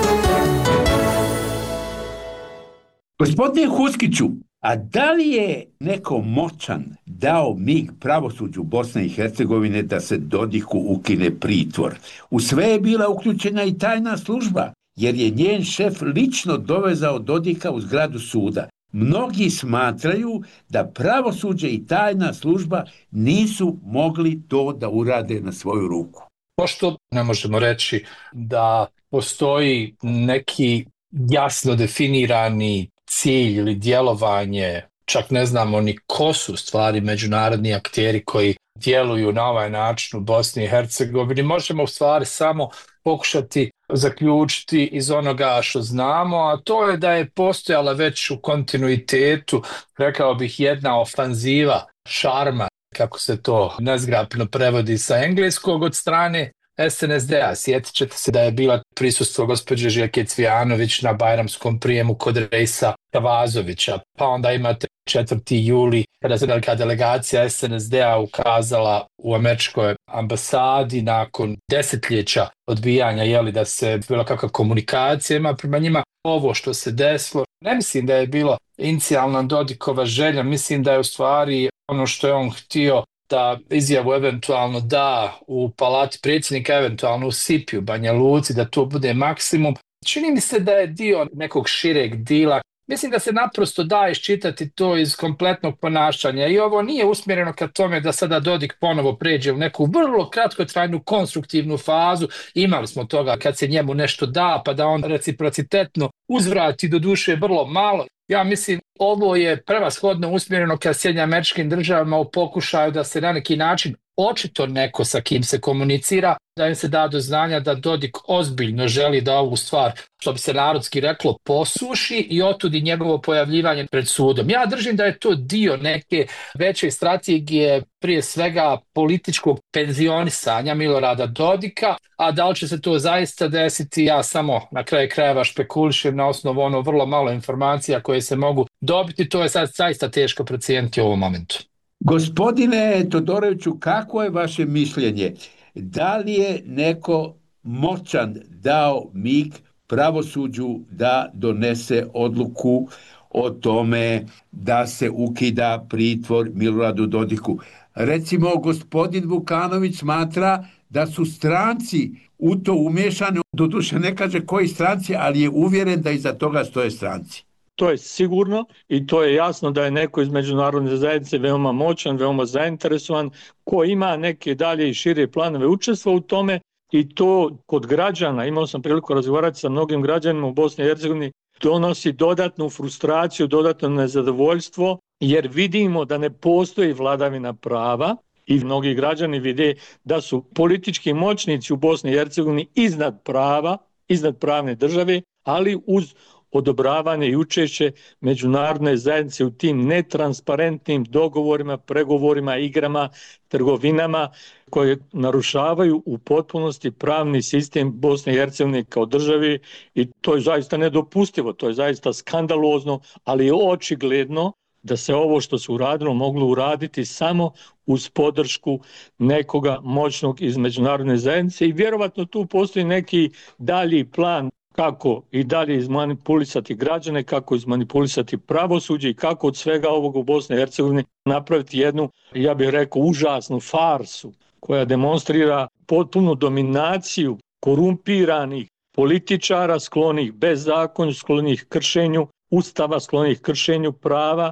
Gospodine Huskiću, a da li je neko moćan dao mig pravosuđu Bosne i Hercegovine da se Dodiku ukine pritvor? U sve je bila uključena i tajna služba, jer je njen šef lično dovezao Dodika u zgradu suda. Mnogi smatraju da pravosuđe i tajna služba nisu mogli to da urade na svoju ruku. Pošto ne možemo reći da postoji neki jasno definirani cilj ili djelovanje, čak ne znamo ni ko su stvari međunarodni akteri koji djeluju na ovaj način u Bosni i Hercegovini, možemo u stvari samo pokušati zaključiti iz onoga što znamo, a to je da je postojala već u kontinuitetu, rekao bih, jedna ofanziva šarma, kako se to nezgrapno prevodi sa engleskog, od strane S N S D-a. Sjetit ćete se da je bila prisustvo gospođe Željke Cvijanović na bajramskom prijemu kod Rejsa Kavazovića. Pa onda imate četvrti juli kada se velika delegacija S N S D-a ukazala u američkoj ambasadi nakon desetljeća odbijanja, jeli, da se bilo kakva komunikacija ima prema njima. Ovo što se desilo, ne mislim da je bilo inicijalna Dodikova želja, mislim da je u stvari ono što je on htio da izjavu eventualno da u palati predsjednika, eventualno u Sipi, u Banja Luci, da to bude maksimum. Čini mi se da je dio nekog šireg dila. Mislim da se naprosto da iščitati to iz kompletnog ponašanja i ovo nije usmjereno ka tome da sada Dodik ponovo pređe u neku vrlo kratkotrajnu konstruktivnu fazu. Imali smo toga kad se njemu nešto da, pa da on reciprocitetno uzvrati, do duše vrlo malo. Ja mislim ovo je prevashodno usmjereno ka Sjedinjenim Američkim Državama u pokušaju da se na neki način očito neko sa kim se komunicira, da im se da do znanja da Dodik ozbiljno želi da ovu stvar, što bi se narodski reklo, posuši i otudi njegovo pojavljivanje pred sudom. Ja držim da je to dio neke veće strategije, prije svega političkog penzionisanja Milorada Dodika, a da li će se to zaista desiti, ja samo na kraju krajeva špekulišem na osnovu ono vrlo malo informacija koje se mogu dobiti, to je sad zaista teško procijeniti u ovom momentu. Gospodine Todoroviću, kako je vaše mišljenje? Da li je neko moćan dao mig pravosuđu da donese odluku o tome da se ukida pritvor Miloradu Dodiku? Recimo, gospodin Vukanović smatra da su stranci u to umješani, doduše ne kaže koji stranci, ali je uvjeren da iza toga stoje stranci. To je sigurno i to je jasno da je neko iz međunarodne zajednice veoma moćan, veoma zainteresovan, ko ima neke dalje i šire planove učestva u tome i to kod građana, imao sam priliku razgovarati sa mnogim građanima u Bosni i Hercegovini, donosi dodatnu frustraciju, dodatno nezadovoljstvo jer vidimo da ne postoji vladavina prava i mnogi građani vide da su politički moćnici u Bosni i Hercegovini iznad prava, iznad pravne države, ali uz odobravanje i učešće međunarodne zajednice u tim netransparentnim dogovorima, pregovorima, igrama, trgovinama koje narušavaju u potpunosti pravni sistem Bosne i Hercegovine kao državi i to je zaista nedopustivo, to je zaista skandalozno, ali je očigledno da se ovo što se uradilo moglo uraditi samo uz podršku nekoga moćnog iz međunarodne zajednice i vjerovatno tu postoji neki dalji plan kako i dalje izmanipulisati građane, kako izmanipulisati pravosuđe i kako od svega ovog u Bosni i Hercegovini napraviti jednu, ja bih rekao, užasnu farsu koja demonstrira potpunu dominaciju korumpiranih političara sklonih bezakonju, sklonih kršenju ustava, sklonih kršenju prava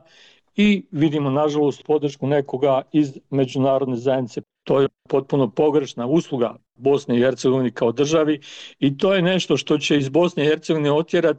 i vidimo nažalost podršku nekoga iz međunarodne zajednice. To je potpuno pogrešna usluga Bosne i Hercegovine kao državi i to je nešto što će iz Bosne i Hercegovine otjerati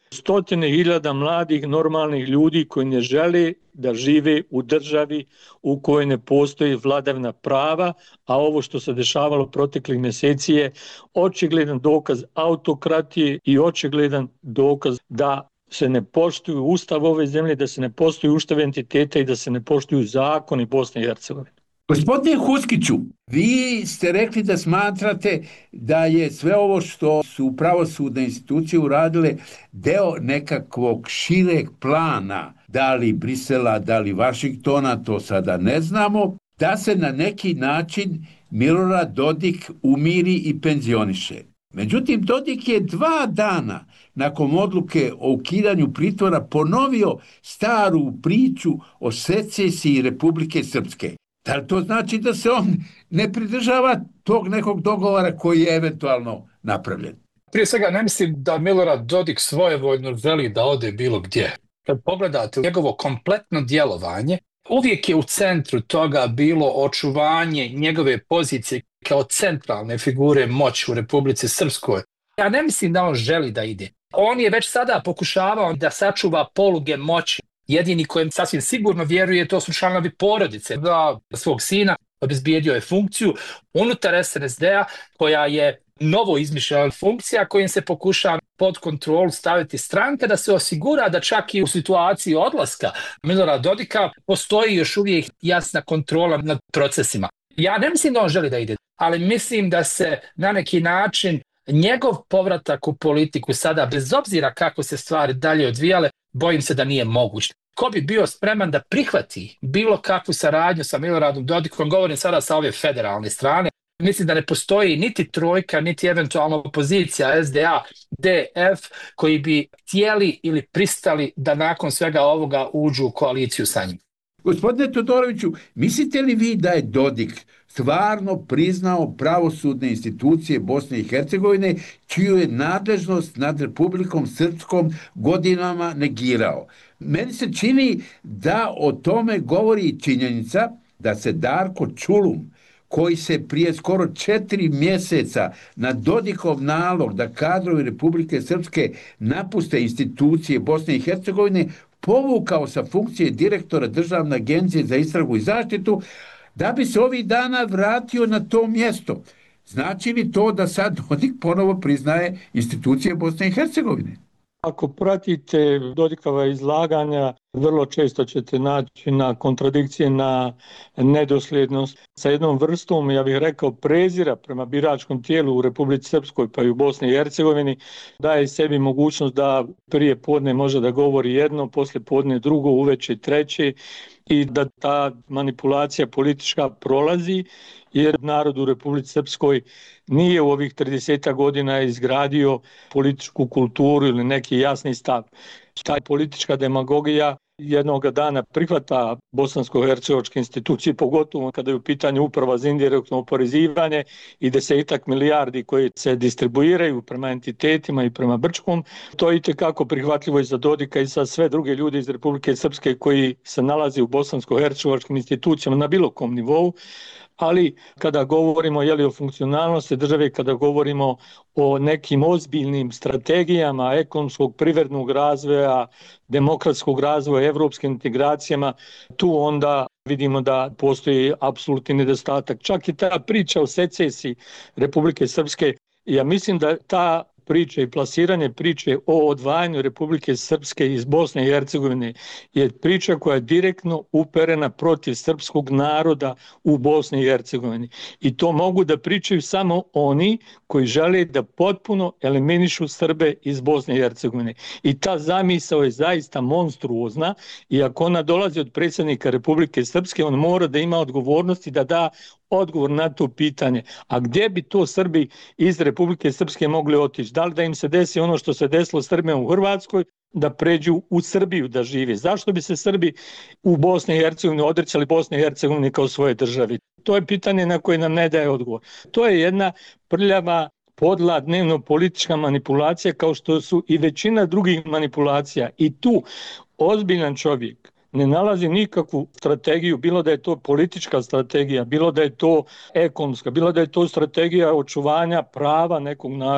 stotine hiljada mladih normalnih ljudi koji ne žele da žive u državi u kojoj ne postoji vladavina prava, a ovo što se dešavalo proteklih mjeseci je očigledan dokaz autokratije i očigledan dokaz da se ne poštuju ustav ove zemlje, da se ne poštuju ustav entiteta i da se ne poštuju zakoni Bosne i Hercegovine. Gospodine Huskiću, vi ste rekli da smatrate da je sve ovo što su pravosudne institucije uradile deo nekakvog šireg plana, da li Brisela, da li Vašingtona, to sada ne znamo, da se na neki način Milorad Dodik umiri i penzioniše. Međutim, Dodik je dva dana nakon odluke o ukidanju pritvora ponovio staru priču o secesiji Republike Srpske. Da li to znači da se on ne pridržava tog nekog dogovora koji je eventualno napravljen? Prije svega ne mislim da Milorad Dodik svojevoljno želi da ode bilo gdje. Kad pogledate njegovo kompletno djelovanje, uvijek je u centru toga bilo očuvanje njegove pozicije kao centralne figure moći u Republici Srpskoj. Ja ne mislim da on želi da ide. On je već sada pokušavao da sačuva poluge moći. Jedini kojem sasvim sigurno vjeruje, to su članovi porodice. Da svog sina obezbijedio je funkciju unutar es en es de-a koja je novo izmišljena funkcija kojim se pokušava pod kontrolu staviti stranka da se osigura da čak i u situaciji odlaska Milorada Dodika postoji još uvijek jasna kontrola nad procesima. Ja ne mislim da on želi da ide, ali mislim da se na neki način njegov povratak u politiku sada, bez obzira kako se stvari dalje odvijale, bojim se da nije moguć. Ko bi bio spreman da prihvati bilo kakvu saradnju sa Miloradom Dodikom, govorim sada sa ove federalne strane, mislim da ne postoji niti trojka, niti eventualno opozicija es de a, de ef koji bi htjeli ili pristali da nakon svega ovoga uđu u koaliciju sa njim. Gospodine Todoroviću, mislite li vi da je Dodik stvarno priznao pravosudne institucije Bosne i Hercegovine, čiju je nadležnost nad Republikom Srpskom godinama negirao? Meni se čini da o tome govori činjenica da se Darko Čulum, koji se prije skoro četiri mjeseca na Dodikov nalog da kadrovi Republike Srpske napuste institucije Bosne i Hercegovine, povukao sa funkcije direktora Državne agencije za istragu i zaštitu, da bi se ovih dana vratio na to mjesto. Znači li to da sad Dodik ponovo priznaje institucije Bosne i Hercegovine? Ako pratite Dodikova izlaganja, vrlo često ćete naći na kontradikcije, na nedosljednost sa jednom vrstom, ja bih rekao, prezira prema biračkom tijelu u Republici Srpskoj pa i u Bosni i Hercegovini, daje sebi mogućnost da prije podne može da govori jedno, poslije podne drugo, uveče treće i da ta manipulacija politička prolazi, jer narod u Republici Srpskoj nije u ovih trideset godina izgradio političku kulturu ili neki jasni stav. Ta politička demagogija jednog dana prihvata bosansko-hercegovačke institucije, pogotovo kada je u pitanju uprava za indirektno oporezivanje i desetak milijardi koje se distribuiraju prema entitetima i prema Brčkom. To je itekako prihvatljivo i za Dodika i za sve druge ljude iz Republike Srpske koji se nalaze u bosansko-hercegovačkim institucijama na bilo kom nivou. Ali kada govorimo jeli, o funkcionalnosti države, kada govorimo o nekim ozbiljnim strategijama ekonomskog, privrednog razvoja, demokratskog razvoja, evropskim integracijama, tu onda vidimo da postoji apsolutni nedostatak. Čak i ta priča o secesiji Republike Srpske, ja mislim da ta priče i plasiranje priče o odvajanju Republike Srpske iz Bosne i Hercegovine je priča koja je direktno uperena protiv srpskog naroda u Bosni i Hercegovini. I to mogu da pričaju samo oni koji žele da potpuno eliminišu Srbe iz Bosne i Hercegovine. I ta zamisao je zaista monstruozna i ako ona dolazi od predsjednika Republike Srpske, on mora da ima odgovornosti da da odgovor na to pitanje. A gdje bi to Srbi iz Republike Srpske mogli otići? Da li da im se desi ono što se desilo Srbima u Hrvatskoj, da pređu u Srbiju da žive? Zašto bi se Srbi u Bosni i Hercegovini odrećali Bosne i Hercegovine kao svoje državi? To je pitanje na koje nam ne daje odgovor. To je jedna prljava, podla, dnevno politička manipulacija kao što su i većina drugih manipulacija. I tu ozbiljan čovjek ne nalazi nikakvu strategiju, bilo da je to politička strategija, bilo da je to ekonomska, bilo da je to strategija očuvanja prava nekog naroda.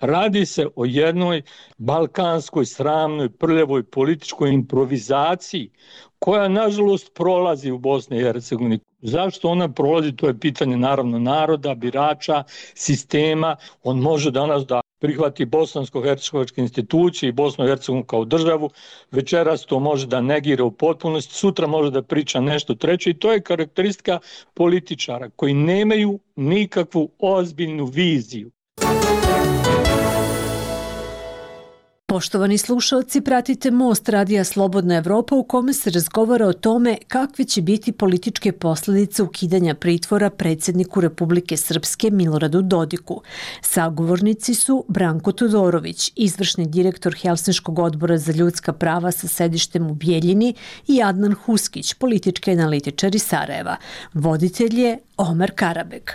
Radi se o jednoj balkanskoj, sramnoj, prljavoj političkoj improvizaciji koja nažalost prolazi u Bosni i Hercegovini. Zašto ona prolazi, to je pitanje naravno naroda, birača, sistema. On može danas da prihvati bosansko-hercegovačke institucije i Bosnu i Hercegovinu kao državu, večeras to može da negira u potpunosti, sutra može da priča nešto treće i to je karakteristika političara koji nemaju nikakvu ozbiljnu viziju. Poštovani slušalci, pratite Most Radija Slobodna Evropa u kome se razgovara o tome kakve će biti političke posljedice ukidanja pritvora predsjedniku Republike Srpske Miloradu Dodiku. Sagovornici su Branko Todorović, izvršni direktor Helsinškog odbora za ljudska prava sa sedištem u Bijeljini i Adnan Huskić, politički analitičar iz Sarajeva. Voditelj je Omer Karabek.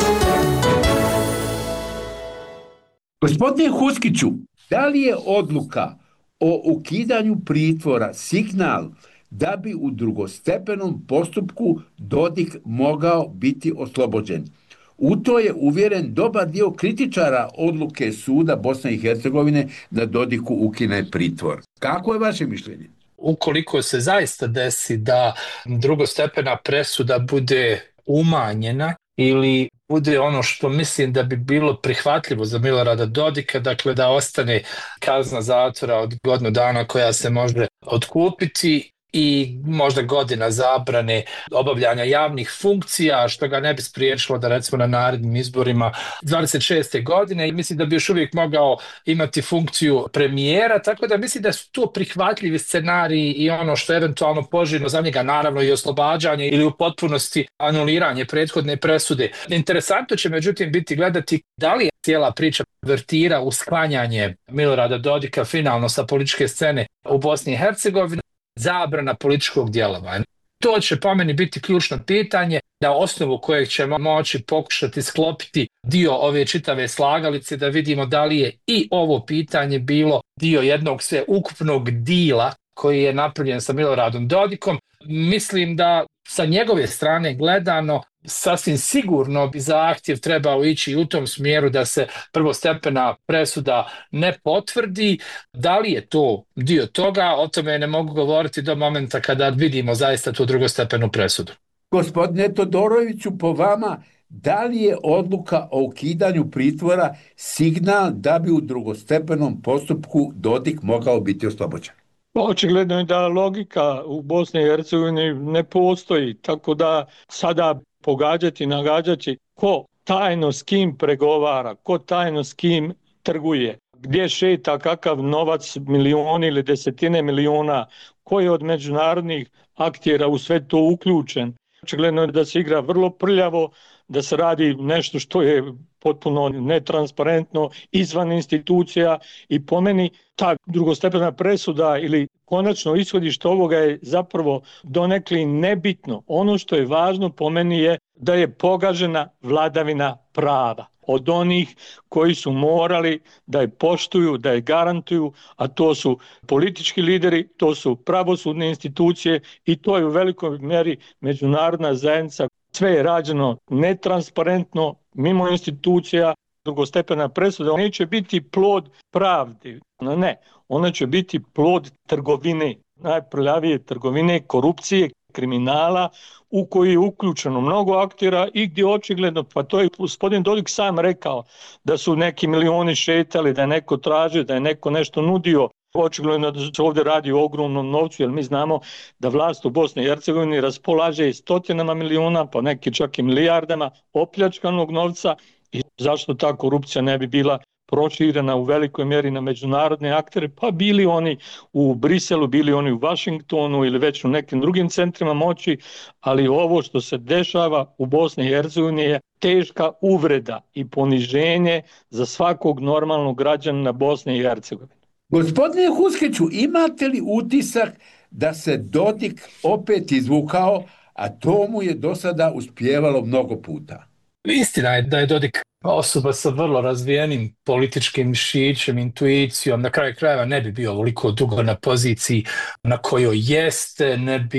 Gospodine Huskiću, da li je odluka o ukidanju pritvora signal da bi u drugostepenom postupku Dodik mogao biti oslobođen? U to je uvjeren dobar dio kritičara odluke suda Bosne i Hercegovine da Dodiku ukine pritvor. Kako je vaše mišljenje? Ukoliko se zaista desi da drugostepena presuda bude umanjena ili bude ono što mislim da bi bilo prihvatljivo za Milorada Dodika, dakle da ostane kazna zatvora od godinu dana koja se može otkupiti i možda godina zabrane obavljanja javnih funkcija, što ga ne bi spriječilo da recimo na narednim izborima dvadeset šeste godine i mislim da bi još uvijek mogao imati funkciju premijera, tako da mislim da su to prihvatljivi scenariji i ono što je eventualno poželjno za njega, naravno i oslobađanje ili u potpunosti anuliranje prethodne presude. Interesantno će međutim biti gledati da li je cijela priča vertira u sklanjanje Milorada Dodika finalno sa političke scene u Bosni i Hercegovini, zabrana političkog djelovanja. To će po meni biti ključno pitanje na osnovu kojeg ćemo moći pokušati sklopiti dio ove čitave slagalice da vidimo da li je i ovo pitanje bilo dio jednog sveukupnog dila koji je napravljen sa Miloradom Dodikom. Mislim da sa njegove strane gledano sasvim sigurno bi zahtjev trebao ići u tom smjeru da se prvostepena presuda ne potvrdi. Da li je to dio toga, o tome ne mogu govoriti do momenta kada vidimo zaista tu drugostepenu presudu. Gospodine Todoroviću, po vama, da li je odluka o ukidanju pritvora signal da bi u drugostepenom postupku Dodik mogao biti oslobođen? Očigledno je da logika u Bosni i Hercegovini ne postoji, tako da sada pogađati, nagađati ko tajno s kim pregovara, ko tajno s kim trguje, gdje šeta kakav novac, milioni ili desetine miliona, ko je od međunarodnih aktera u sve to uključen. Očigledno je da se igra vrlo prljavo, da se radi nešto što je potpuno netransparentno, izvan institucija i po meni ta drugostepena presuda ili konačno ishodište ovoga je zapravo donekli nebitno. Ono što je važno po meni je da je pogažena vladavina prava od onih koji su morali da je poštuju, da je garantuju, a to su politički lideri, to su pravosudne institucije i to je u velikoj mjeri međunarodna zajednica. Sve je rađeno netransparentno, mimo institucija. Drugostepena presuda neće biti plod pravde, ne, ona će biti plod trgovine, najprljavije trgovine, korupcije, kriminala u koji je uključeno mnogo aktera i gdje očigledno, pa to je gospodin Dodik sam rekao, da su neki milioni šetali, da je neko tražio, da je neko nešto nudio. Očigledno da se ovdje radi o ogromnom novcu, jer mi znamo da vlast u Bosni i Hercegovini raspolaže stotinama miliona, pa neki čak i milijardama opljačkanog novca i zašto ta korupcija ne bi bila proširena u velikoj mjeri na međunarodne aktere, pa bili oni u Briselu, bili oni u Vašingtonu ili već u nekim drugim centrima moći, ali ovo što se dešava u Bosni i Hercegovini je teška uvreda i poniženje za svakog normalnog građanina Bosne i Hercegovine. Gospodine Huskiću, imate li utisak da se Dodik opet izvukao, a to mu je do sada uspjevalo mnogo puta? Istina je da je Dodik osoba sa vrlo razvijenim političkim mišićem, intuicijom, na kraju krajeva ne bi bio ovoliko dugo na poziciji na kojoj jeste, ne bi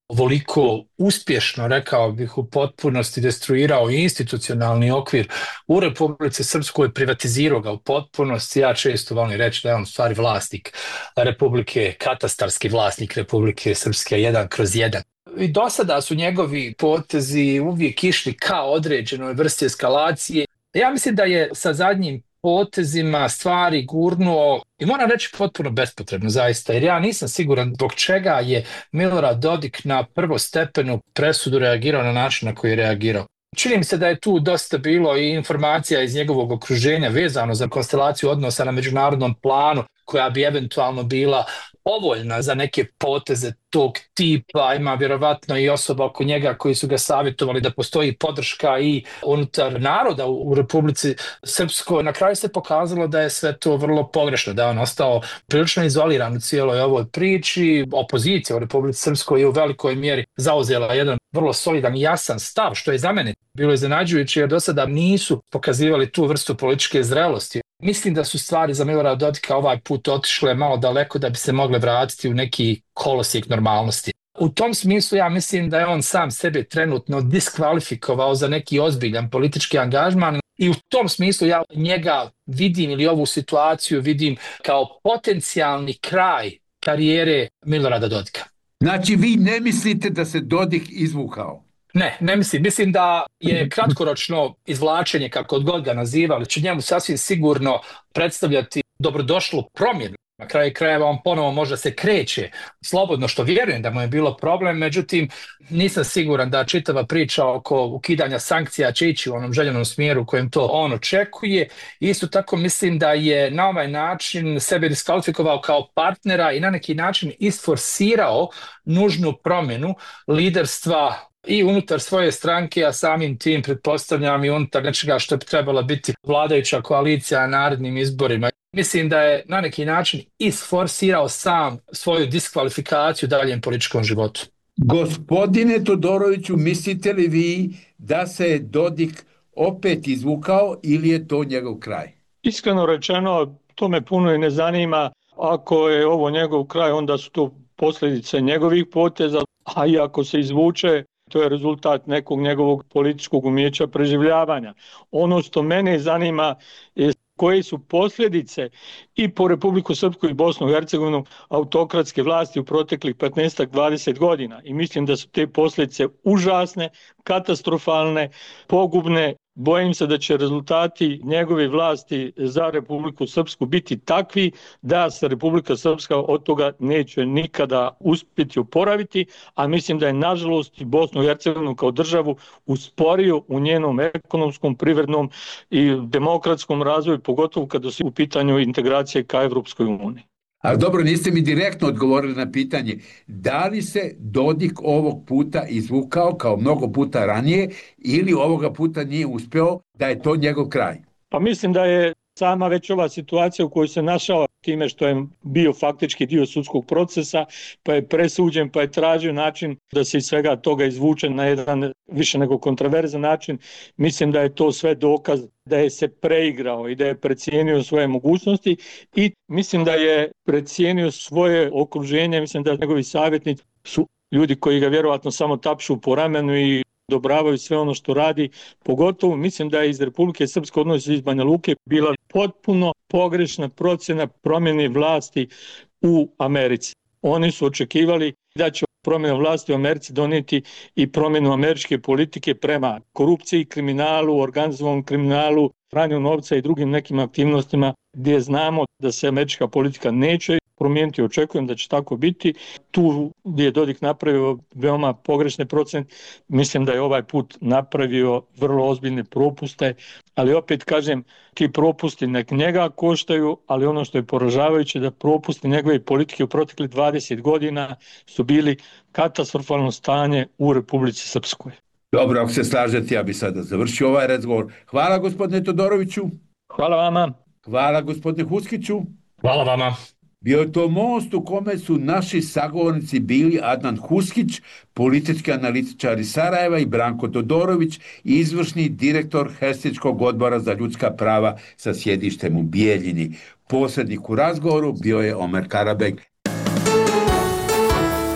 ovoliko uspješno, rekao bih, u potpunosti destruirao institucionalni okvir u Republici Srpskoj, privatizirao ga u potpunosti. Ja često volim reći da je on u stvari vlasnik Republike, katastarski vlasnik Republike Srpske, jedan kroz jedan. I do sada su njegovi potezi uvijek išli ka određenoj vrsti eskalacije. Ja mislim da je sa zadnjim potezima stvari gurnuo, i moram reći potpuno bespotrebno zaista, jer ja nisam siguran zbog čega je Milorad Dodik na prvostepenu presudu reagirao na način na koji je reagirao. Čini mi se da je tu dosta bilo i informacija iz njegovog okruženja vezano za konstelaciju odnosa na međunarodnom planu, koja bi eventualno bila povoljna za neke poteze tog tipa. Ima vjerovatno i osoba oko njega koji su ga savjetovali da postoji podrška i unutar naroda u Republici Srpskoj. Na kraju se pokazalo da je sve to vrlo pogrešno, da je on ostao prilično izoliran u cijeloj ovoj priči. Opozicija u Republici Srpskoj je u velikoj mjeri zauzela jedan vrlo solidan i jasan stav, što je za mene bilo iznenađujuće, jer do sada nisu pokazivali tu vrstu političke zrelosti. Mislim da su stvari za Milorada Dodika ovaj put otišle malo daleko da bi se mogle vratiti u neki kolosijek normalnosti. U tom smislu ja mislim da je on sam sebe trenutno diskvalifikovao za neki ozbiljan politički angažman i u tom smislu ja njega vidim, ili ovu situaciju vidim kao potencijalni kraj karijere Milorada Dodika. Znači vi ne mislite da se Dodik izvukao? Ne, ne mislim. Mislim da je kratkoročno izvlačenje, kako god ga nazivali, će njemu sasvim sigurno predstavljati dobrodošlu promjenu. Na kraju krajeva on ponovo možda se kreće slobodno, što vjerujem da mu je bilo problem, međutim nisam siguran da čitava priča oko ukidanja sankcija će ići u onom željenom smjeru u kojem to on očekuje. Isto tako mislim da je na ovaj način sebe diskvalifikovao kao partnera i na neki način isforsirao nužnu promjenu liderstva i unutar svoje stranke, a samim tim pretpostavljam i unutar nečega što bi trebala biti vladajuća koalicija na narednim izborima. Mislim da je na neki način isforsirao sam svoju diskvalifikaciju u daljem političkom životu. Gospodine Todoroviću, mislite li vi da se Dodik opet izvukao ili je to njegov kraj? Iskreno rečeno, to me puno i ne zanima. Ako je ovo njegov kraj, onda su to posljedice njegovih poteza, a i ako se izvuče, to je rezultat nekog njegovog političkog umijeća preživljavanja. Ono što mene zanima je koje su posljedice i po Republiku Srpsku i Bosnu i Hercegovinu autokratske vlasti u proteklih petnaest do dvadeset godina. I mislim da su te posljedice užasne, katastrofalne, pogubne. Bojim se da će rezultati njegove vlasti za Republiku Srpsku biti takvi da se Republika Srpska od toga neće nikada uspjeti oporaviti, a mislim da je nažalost i Bosnu i Hercegovinu kao državu usporio u njenom ekonomskom, privrednom i demokratskom razvoju, pogotovo kada su u pitanju integracije ka Evropskoj uniji. Ali dobro, niste mi direktno odgovorili na pitanje da li se Dodik ovog puta izvukao kao mnogo puta ranije ili ovoga puta nije uspeo, da je to njegov kraj? Pa mislim da je sama već ova situacija u kojoj se našao time što je bio faktički dio sudskog procesa, pa je presuđen, pa je tražio način da se iz svega toga izvuče na jedan više nego kontroverzan način. Mislim da je to sve dokaz da je se preigrao i da je precijenio svoje mogućnosti i mislim da je precijenio svoje okruženje. Mislim da njegovi savjetnici su ljudi koji ga vjerovatno samo tapšu po ramenu i odobravaju sve ono što radi. Pogotovo mislim da je iz Republike Srpske, odnosno iz Banja Luke, bila potpuno pogrešna procjena promjene vlasti u Americi. Oni su očekivali da će promjena vlasti u Americi donijeti i promjenu američke politike prema korupciji, kriminalu, organizovanom kriminalu, pranju novca i drugim nekim aktivnostima gdje znamo da se američka politika neće promijeniti. Očekujem da će tako biti. Tu gdje je Dodik napravio veoma pogrešne procjene, mislim da je ovaj put napravio vrlo ozbiljne propuste, ali opet kažem, ti propusti nek njega koštaju, ali ono što je poražavajuće da propusti njegove politike u proteklih dvadeset godina su bili katastrofalno stanje u Republici Srpskoj. Dobro, ako se slažete, ja bi sada završio ovaj razgovor. Hvala gospodine Todoroviću. Hvala vama. Hvala gospodine Huskiću. Hvala vama. Bio je to most u kome su naši sagovornici bili Adnan Huskić, politički analitičar iz Sarajeva, i Branko Todorović, izvršni direktor Helsinškog odbora za ljudska prava sa sjedištem u Bijeljini. Posrednik u razgovoru bio je Omer Karabeg.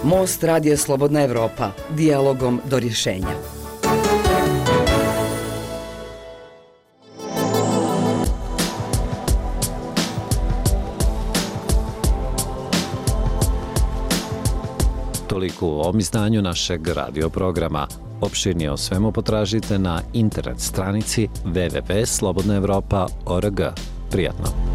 Most Radija Slobodna Evropa, dijalogom do rješenja. Toliko u ovom izdanju našeg radio programa. Opširnije o svemu potražite na internet stranici w w w tačka slobodna evropa tačka org. Prijatno!